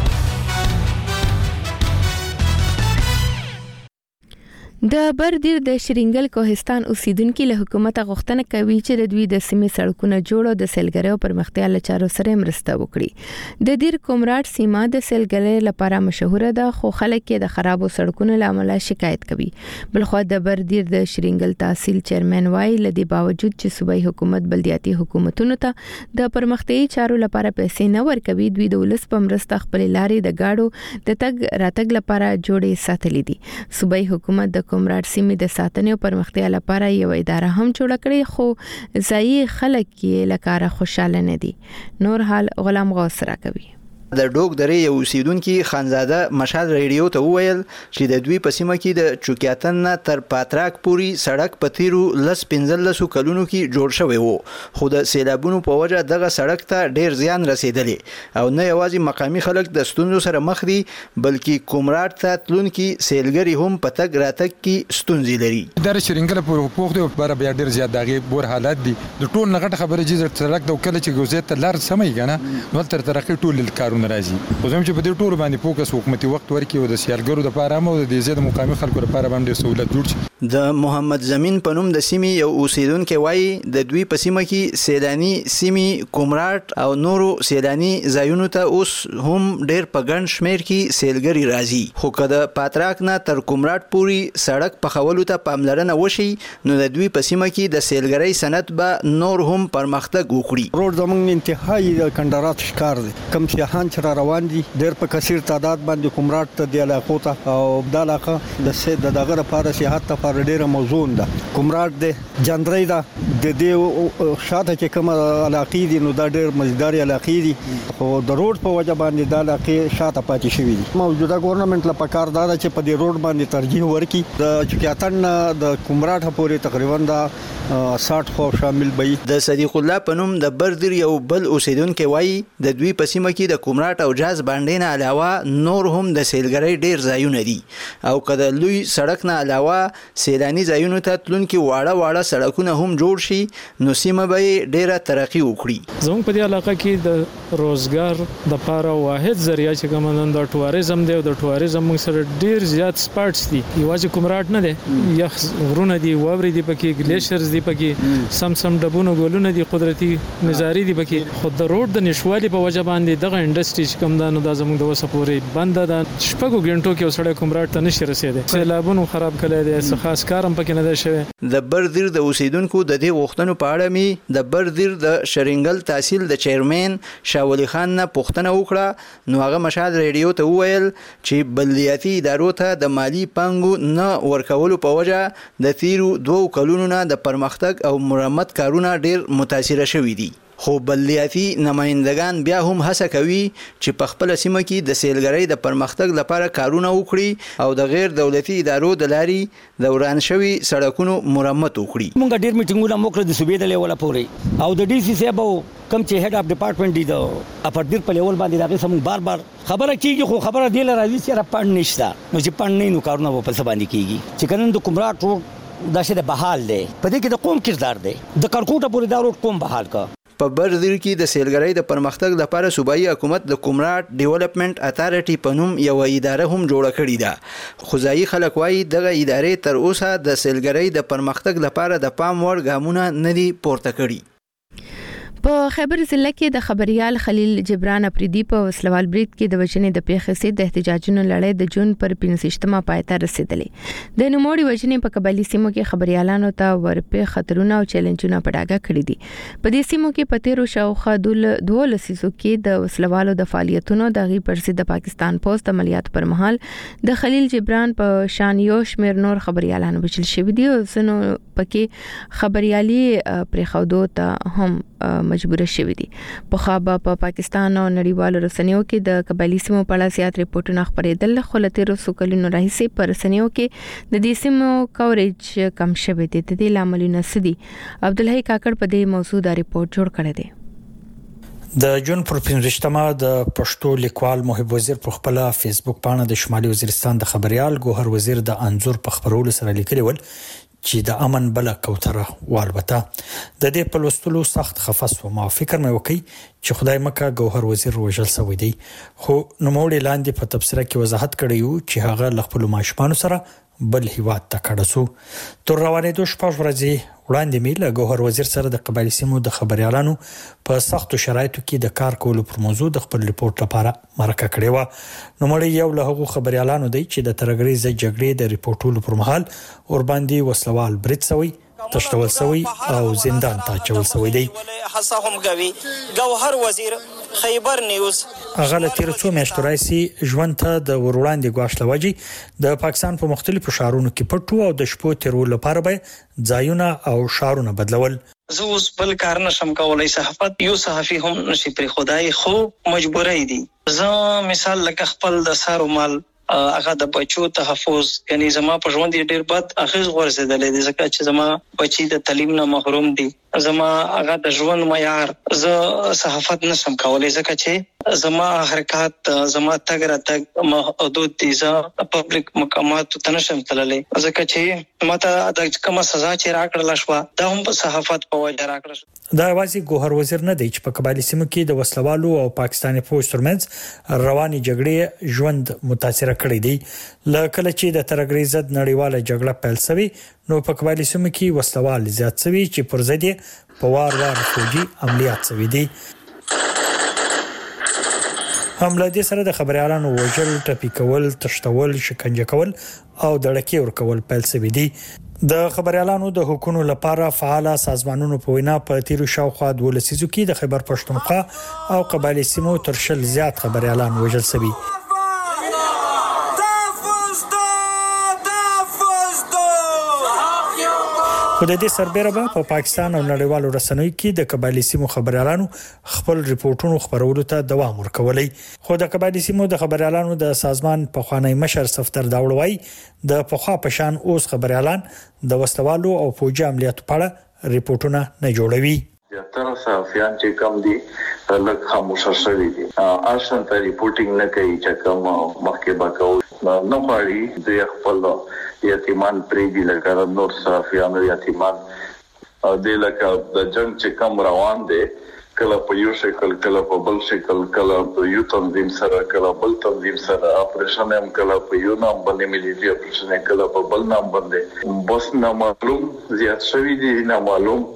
د بردیر د شرینګل کوهستان اوسیدونکو له حکومت غوښتنه کوي چې د دوی د سیمې سړکونو جوړو د سیلګریو پر مختیا لچارو سره مرسته وکړي. د دیر کومراټ سیمه د سیلګری لپاره مشهور ده خو خلک یې د خرابو سړکونو لامل شکایت کوي. بلخو د بردیر د شرینګل تحصیل چیرمن وای لدی باوجود چې صوبایي حکومت بلدیاتي حکومتونو ته د پرمختیايي چارو لپاره پیسې نه ورکوي دوی د ولس په مرسته خپل لارې د گاډو د تګ راتګ لپاره جوړې ساتلې دي. صوبایي حکومت د کومراټ سیمې د ساتنې او پرمختیا لپاره یو اداره هم جوړ کړې خو ځایي خلک یې لکاره خوشاله نه دي. نور حال غلام غوث را کوي. د ډوګ درې یو اوسیدونکو خانزاده مشال ریډیو ته وویل چې د دوی په سیمه کې د چوکیاتن نه تر پاتراک پوري سړک په تیرو لس پنځلسو کلونو کې جوړ شوی وو خو د سیلابونو په وجه دغه سړک ته ډیر زیان رسیدلی او نه یوازې مقامی خلک د ستونزو سره مخ دي بلکې کومراټ ته تلونکي سیلګری هم په تګ راتګ کې ستونزې لري. در شرینګل په پوښتنه لپاره بیا ډیر زیات دغه بور حالات دي د ټول نغټ خبره چې سړک د کله چې ګوزیت ته لار سمې کنه نو تر ترقی ټول کارونه ناراضي خو زموږ چې په دې ټول باندې فوکس حکومتي وخت ورکړي او د سیالګرو د لپاره مو د دې زیات مقامي خلکو لپاره باندې سہولت جوړ شي. د محمد زمين په نوم د سیمې یو اوسیدونکو وایي د دوی په سیمه کې سیلانی سیمې کومراټ او نورو سیلانی ځایونو ته اوس هم ډېر په ګڼ شمېر کې سیلګري راځي، خو که د پاتراک نه تر کومراټ پوري سړک پخولو ته پاملرنه وشي نو د دوی په سیمه کې د سیلګرۍ صنعت به نور هم پرمختګ وکړي. روډ زموږ انتهایی د کندرات ښکار دی، کم سیاحان چې را روان دي ډېر په کثیر تعداد باندې کومراټ ته د علاقو ته او د علاقه د سید دغه لپاره سیاحت لپاره ډېره موزون ده. کومراټ د جندري ده د دې شاته چې کوم علاقې دي نو دا ډېر مزدار علاقې دي، خو د روډ په وجه باندې د علاقې شاته پاتې شوی دي. موجوده ګورنمنت له پکار دا چې په دې روډ باندې ترجیح ورکړي. د چکیاتن د کومراټ پورې تقریبا دا ساټ خو شامل وي. د صدیق الله په نوم د بردر یو بل اوسیدونکو وایي د دوی په سیمه کې د کومراټ او جاز باندې نه علاوه نور هم د سیلګرۍ ډیر ځایونه دي او کله لوی سړک نه علاوه سیلانی ځایونو ته تلونکي واړه واړه سړکونه هم جوړ شي نو سیمه به ډیره ترقی وکړي. زموږ په دې علاقه کې د روزګار د لپاره واحد ذریعہ چې کوم د ټوریزم دی او د ټوریزم موږ سره ډیر زیات سپاټس دي. یوازې کومراټ نه دی، یخ غرونه دي، واوري دي، پکې ګلیشرز دي، پکې سم سم ډبونو ګولونه دي، قدرتي نظاری دي، پکې خود د روډ د نشوالي په وجه باندې دغه انډستری کوم دا نو د زموږ د وسه پورې بند ده. شپږو غنټو کې وسړی کومراټ ته نشي رسیدي، سیلابونو خراب کړی دی، څه خاص کارم پکې نه ده شوی. د بردر د اوسیدونکو د دې وختونو په اړه می د بردر د شرینګل تحصیل د چیرمن شاولی خان نه پوښتنه وکړه نو هغه مشال ریډیو ته وویل چې بلدیاتي ادارو ته د مالی پانګو نه ورکولو په وجه د تیرو دوه کلونو نه د پرمختګ او مرمت کارونه ډیر متاثر شوي دي. خو بلدیاتي نمائندگان بیا هم هڅه کوي چې په خپل سیمه کې د سیلګرۍ د پرمختګ لپاره کارونه وکړي او د غیر دولتي ادارو د لاري د وران شوي سړکونو مرمت وکړي. موږ ډیر میټینګونه وکړو د صوبې د لیول پورې او د ډي سي صاحب کم چې هډ اف ډپارټمنټ دی د اپردیر په لیول باندې راغی سم بار بار خبره کیږي خو خبره دی لراځي چې را پاند نشته نو چې پاند نه نو کارونه په څه باندې کیږي چې کنن د کومراټ روډ دا شه د بحال دی په دې کې د قوم کردار دی د کارکوټه پورې دا روډ قوم بحال کا. په بردر کې د سیلګرۍ د پرمختګ لپاره صوبایي حکومت د کومراټ ډیولپمنٹ اتارټي په نوم یو اداره هم جوړه کړې ده، خو ځایي خلک وایي دغه ادارې تر اوسه د سیلګرۍ د پرمختګ لپاره د پام وړ ګامونه نه دي پورته کړي. په خیبر ضلع کې د خبريال خلیل جبران اپریدي په وسلوال بریټ کې د وجنې د پیښې سي د احتجاجونو لړۍ د جون پر پنځشتمه پایته رسیدلې. د نوموړي وجنې په قبایلی سیمو کې خبريالانو ته ورپې خطرونه او چیلنجونه په ډاګه کړی دي. په دې سیمو کې په تیرو شاوخوا دوه لسیزو کې د وسلوالو د فعالیتونو د غي پر د پاکستان پوسټ عملیات پر مهال د خلیل جبران په شان یو شمیر نور خبريالانو وچل شوی دي او زنو پکې خبريالي پر خودو ته هم مجبور شوی دي. په خابه په پاکستان او نړیوالو رسنیو کې د قبایلی سیمو په اړه زیات ریپورتونه خبرېدل، خو له تیرو څو کلونو راهیسې په رسنیو کې د دې سیمو کوریج کم شوی دی. د دې لاملونه څه دي؟ عبدالحی کاکړ په دې موضوع دا ریپورت جوړ کړی دی. د جون پر پنځشتمه د پښتو لیکوال محب وزیر په خپل فیسبوک باندې د شمالي وزیرستان د خبريال ګوهر وزیر د انزور په خبرولو سره لیکلی ول چې د امن بل کوتره والبته د دې په لوستلو سخت خفص و ما فکر مې وکي چې خدای مکه ګوهر وزیر وژل سوی دی، خو نوموړي لاندې په تبصره کې وضاحت کړی و چې هغه ل خپل ماشومان سره بل هیواد ته کډسو. تر روانې دوه شپږ ورځې وړاندې مې له ګوهر وزیر سره د قبایلی سیمو د خبريالانو په سختو شرایطو کې د کار کولو پر موضوع د خپل ریپورت لپاره مرکه کړې و. نوموړي یو له هغو خبريالانو دی چې د ترګریزه جګړې د ریپورتولو پر مهال ور باندې وسلوال برید سوی، تشتول سوی او زندان ته چول سوی دی. حسا هم کوي ګوهر وزیر خیبر نیوز هغه له تیر څو میاشتو راځي ژوند ته د وروړاندې ګواښ لوجي د پاکستان په مختلفو شهرونو کې پټو او د شپو تیرولو لپاره به ځایونه او شهرونه بدلول. زه اوس بل کار نشم کولای، صحافت یو صحافي هم نشي پر خدای خو مجبورای دي. زه مثال لکه خپل د سارو مال هغه د بچو تحفظ یعنی زما په ژوند ډیر بد اخیز ورسېدلې دي ځکه چې زما بچی د تعلیم نه محروم دي، زما هغه د ژوند معیار زه صحافت نشم کولای ځکه چې زما حرکت زما تګ را تګ محدود دي، زه پبلک مقامات ته نشم تللی ځکه چې ماته د کومه سزا چې راکړل شو دا هم په صحافت په وجه راکړل شو. دا واځي ګوهر وزیر نه دی چې په قبایلی سیمو کې د وسلوالو او پاکستاني فوج ترمنځ رواني جګړې ژوند متاثر کړی دی. لکه چې د ترګری ضد نړیواله جګړه پیل شوه نو په قبایلی سیمو کې وسلوال زیات شوي چې پر ضد په وار وار فوجي عملیات شوي دي. حمله دي سره د خبريالانو وژل، ټپي کول، تشتول، شکنجه کول او دړکې ورکول پیل شوي دي. د خبريالانو د حقوقو لپاره فعال سازمانونو په وینا په تیرو شاوخوا د ولسیزو کې د خیبر پښتونخوا او قبایلی سیمو تر شل زیات خبريالان وژل شوي. خو د دې سربېره په پا پاکستان او نړیوالو رسنیو کې د قبایلی سیمو خبريالانو خپل ریپورتونو خبرولو ته دوام ورکولای. خو د قبایلی سیمو د خبريالانو د سازمان په خوانی مشر صفتر داوړوي د پخوا پشان اوس خبريالان د وسلوالو او فوجي عملیاتو په اړه ریپورتونه نه جوړوي. زیاتره صحافیان چې کم دي لږ خاموشه شوي دي، اصلا ته ریپورټینګ نه کوي چې کوم مخکې به کوو نه غواړي د خپل یتیمان پریږدي لکه نور صحافیانو یتیمان د لکه د جنگ چې کم روان دي کله په یو شکل کله په بل شکل کله په یو تنظیم سره کله بل تنظیم سره اپریشن هم کله په یو نام باندې ملي اپریشن کله په بل نام باندې بس نه معلوم زیات شوي دي، نه معلوم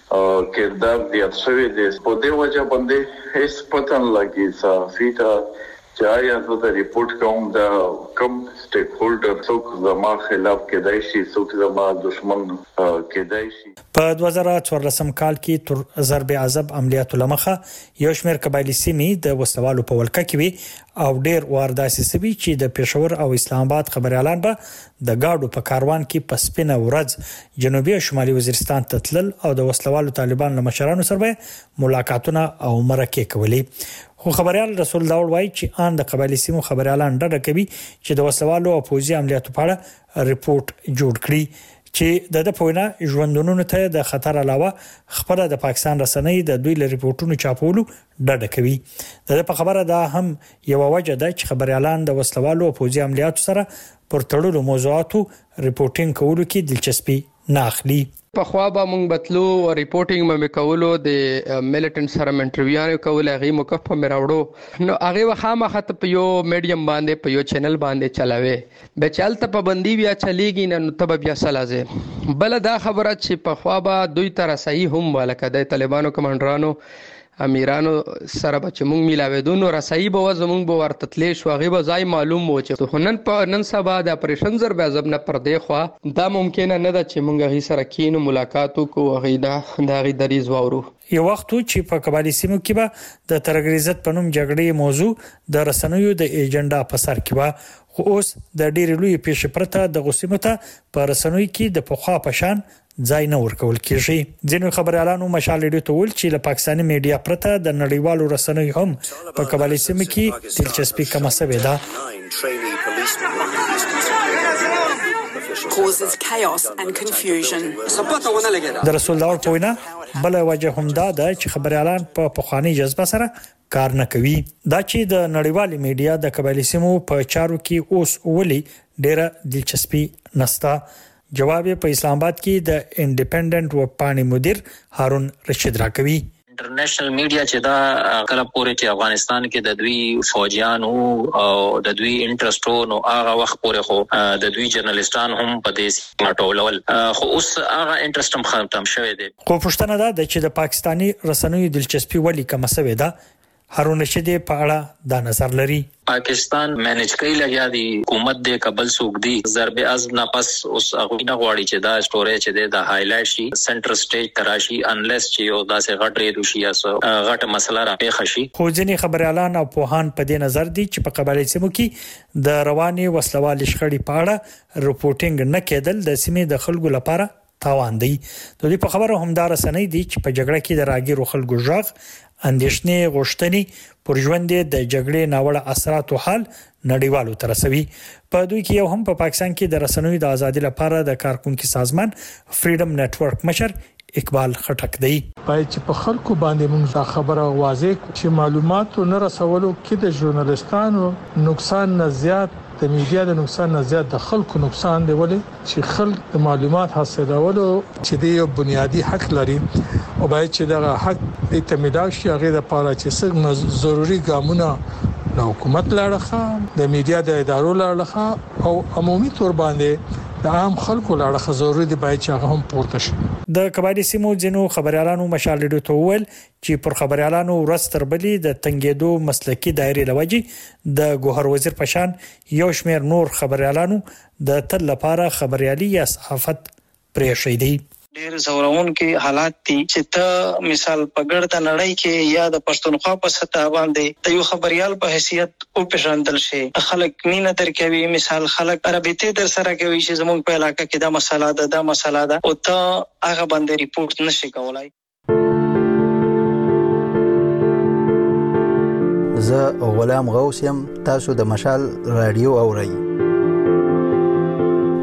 کردار زیات شوي دي. په دې وجه باندې هیڅ پته نه لګي صحافي ته چې آیا زه د ریپورت کوم د کوم سټیک هولډر څوک زما خلاف کېدای شي څوک زما دشمن کېدای شي. په دوه زره څوارلسم کال کې تر ضرب عذاب عملیاتو لمخه یو شمېر قبایلی سیمې د وسلوالو په ولکه کې وي او ډېر وارداسي سوي چې د پېښور او اسلام آباد خبريالان به د گاډو په کاروان کې په سپینه ورځ جنوبي او شمالي وزیرستان ته تلل او د وسلوالو طالبان له مشرانو سره ملاقاتونه او مرکې کولې. خو خبريال رسول داوړ وایي چې ان د قبایلی سیمو خبريالان ډډه کوي چې د وسلوالو او فوجي عملیاتو په اړه ریپورت جوړ کړي چې د د پوینا ژوندونونو ته د خطر علاوه خبره د پاکستان رسنۍ د دوی له ریپورتونو چاپولو ډډه کوي. د په خبره دا هم یو وجه ده چې خبريالان د وسلوالو او فوجي عملیاتو سره پر تړلو موضوعاتو ریپورتینګ کولو کې دلچسپي نه اخلي. په خوا به مونږ بتلو او ریپورتینګ مې کولو د میلیټنټ سره انټرویو کول هغه موقف په مراوړو نو هغه وخامه خط په یو میډیم باندې په یو چینل باندې چلاوي به چلته پابندي بیا چلیږي نو تب بیا سلازه بل دا خبره چې په خوا به دوی تر صحیح هم ولکه د طالبانو کمانډرانو امیرانو سره به چې مونږ ملاوېدو نو رسایي به زمونږ به ورته تلې شو هغه به ځای معلوم و چې نن په نن سبا د اپریشن زر به ځب نه پردې خو دا ممکن نه ده چې مونږ هغه سره کینو ملاقات وکړو هغه دا د هغه دریز وورو. یو وخت چې په قبایلی سیمو کې به د ترګریزت په نوم جګړې موضوع د رسنیو د ایجنډا په سر کې و خو اوس د ډېر لوی پیښې پرته د غوسیمو ته په رسنیو کې د پخوا پشان ځای نه ورکول کیږي. ځینو خبريالانو مشال ډیټو ټول چې له پاکستاني میډیا پرته د نړیوالو رسنیو هم په قبایلی سیمو کې دلچسپي کم شوې ده. causes chaos and confusion. د رسول داور په وینا بل وجه هم دا ده چې خبريالان په پخوانی جذبه سره کار نه کوي. دا چې د نړیوالي میډیا د قبایلی سیمو په چارو کې اوس ولي ډېره دلچسپي نستا. جواب په اسلام آباد کې د انډیپندنت وپانی مدیر هارون رشید راکوي. انټرنیشنل میډیا چې دا کله پورې چې افغانستان کې د دوی فوجیان او د دوی انټرسټو نو هغه وخت پورې خو د دوی جرنالستان هم په دې ماټولول خو اوس هغه انټرست هم ختم شوی دی. خو پښتنه ده چې د پاکستانی رسنیو دلچسپي ولې کم شوې ده. هارون رشید په اړه دا نظر لري. پاکستان مینج کوي لګیا دی حکومت د قبل سوق دی ضرب عزم نه پس اوس هغه نه غواړي چې دا سټوري چې د هایلایټ شي سنټر سټیج تراشي انلیس چې یو داسې غټ ریډو شي یا غټ مسله را پیښ شي. خو ځینې خبريالان او پوهان په دې نظر دي چې په قبایلی سیمو کې د رواني وسلوال شخړې په اړه رپورټینګ نه کېدل د سیمې د خلکو لپاره تاوان دی. د دې په خبره هم دا رسنۍ دي چې په جګړه کې د راګیرو خلکو ژغ اندېښنې غوښتنې پر ژوند د جګړې ناوړه اثرات او حال نړیوالو تر رسوي. په دوی کې یو هم په پاکستان کې د رسنیو د ازادۍ لپاره د کارکونکو سازمان فریډم نتورک مشر اقبال خټک دی. پای چې په خلکو باندې موږ دا خبره واضح چې معلوماتو نه رسولو کې د ژورنالستانو نقصان نه زیات د میډیا د نقصان نه زیات د خلکو نقصان دی، ولې چې خلک د معلومات حاصلولو چې دی یو بنیادی حق لري او باید چې دا حق د تمدید شي هغه د پاره چې څنګه ضروري ګامونه د حکومت لړخه د میډیا د ادارو لړخه او عمومي تور باندې د عام خلکو لړخه ضروري دی باید چې هغه هم پورته شي. د قبایلی سیمو جنو خبريالانو مشال ډیډو ته ویل چې پر خبريالانو ورځ تر بلې د تنګېدو مسلکی دایره لوجي د ګوهر وزیر پشان یو شمیر نور خبريالانو د تل لپاره خبريالي یا صحافت پرې شي دي. ډېر زورون کې حالات دي چې ته مثال په ګرد نړۍ کې یا د پښتونخوا په سطح باندې ته یو خبريال په حیثیت او پېژندل شي، خلک مینه درکوي، مثال خلک رابطه در سره کوي چې زموږ په علاقې کې دا مسله ده دا مسله ده او ته هغه باندې ریپورت نشي کولای. زه غلام غوث یم، تاسو د مشال رادیو اورئ.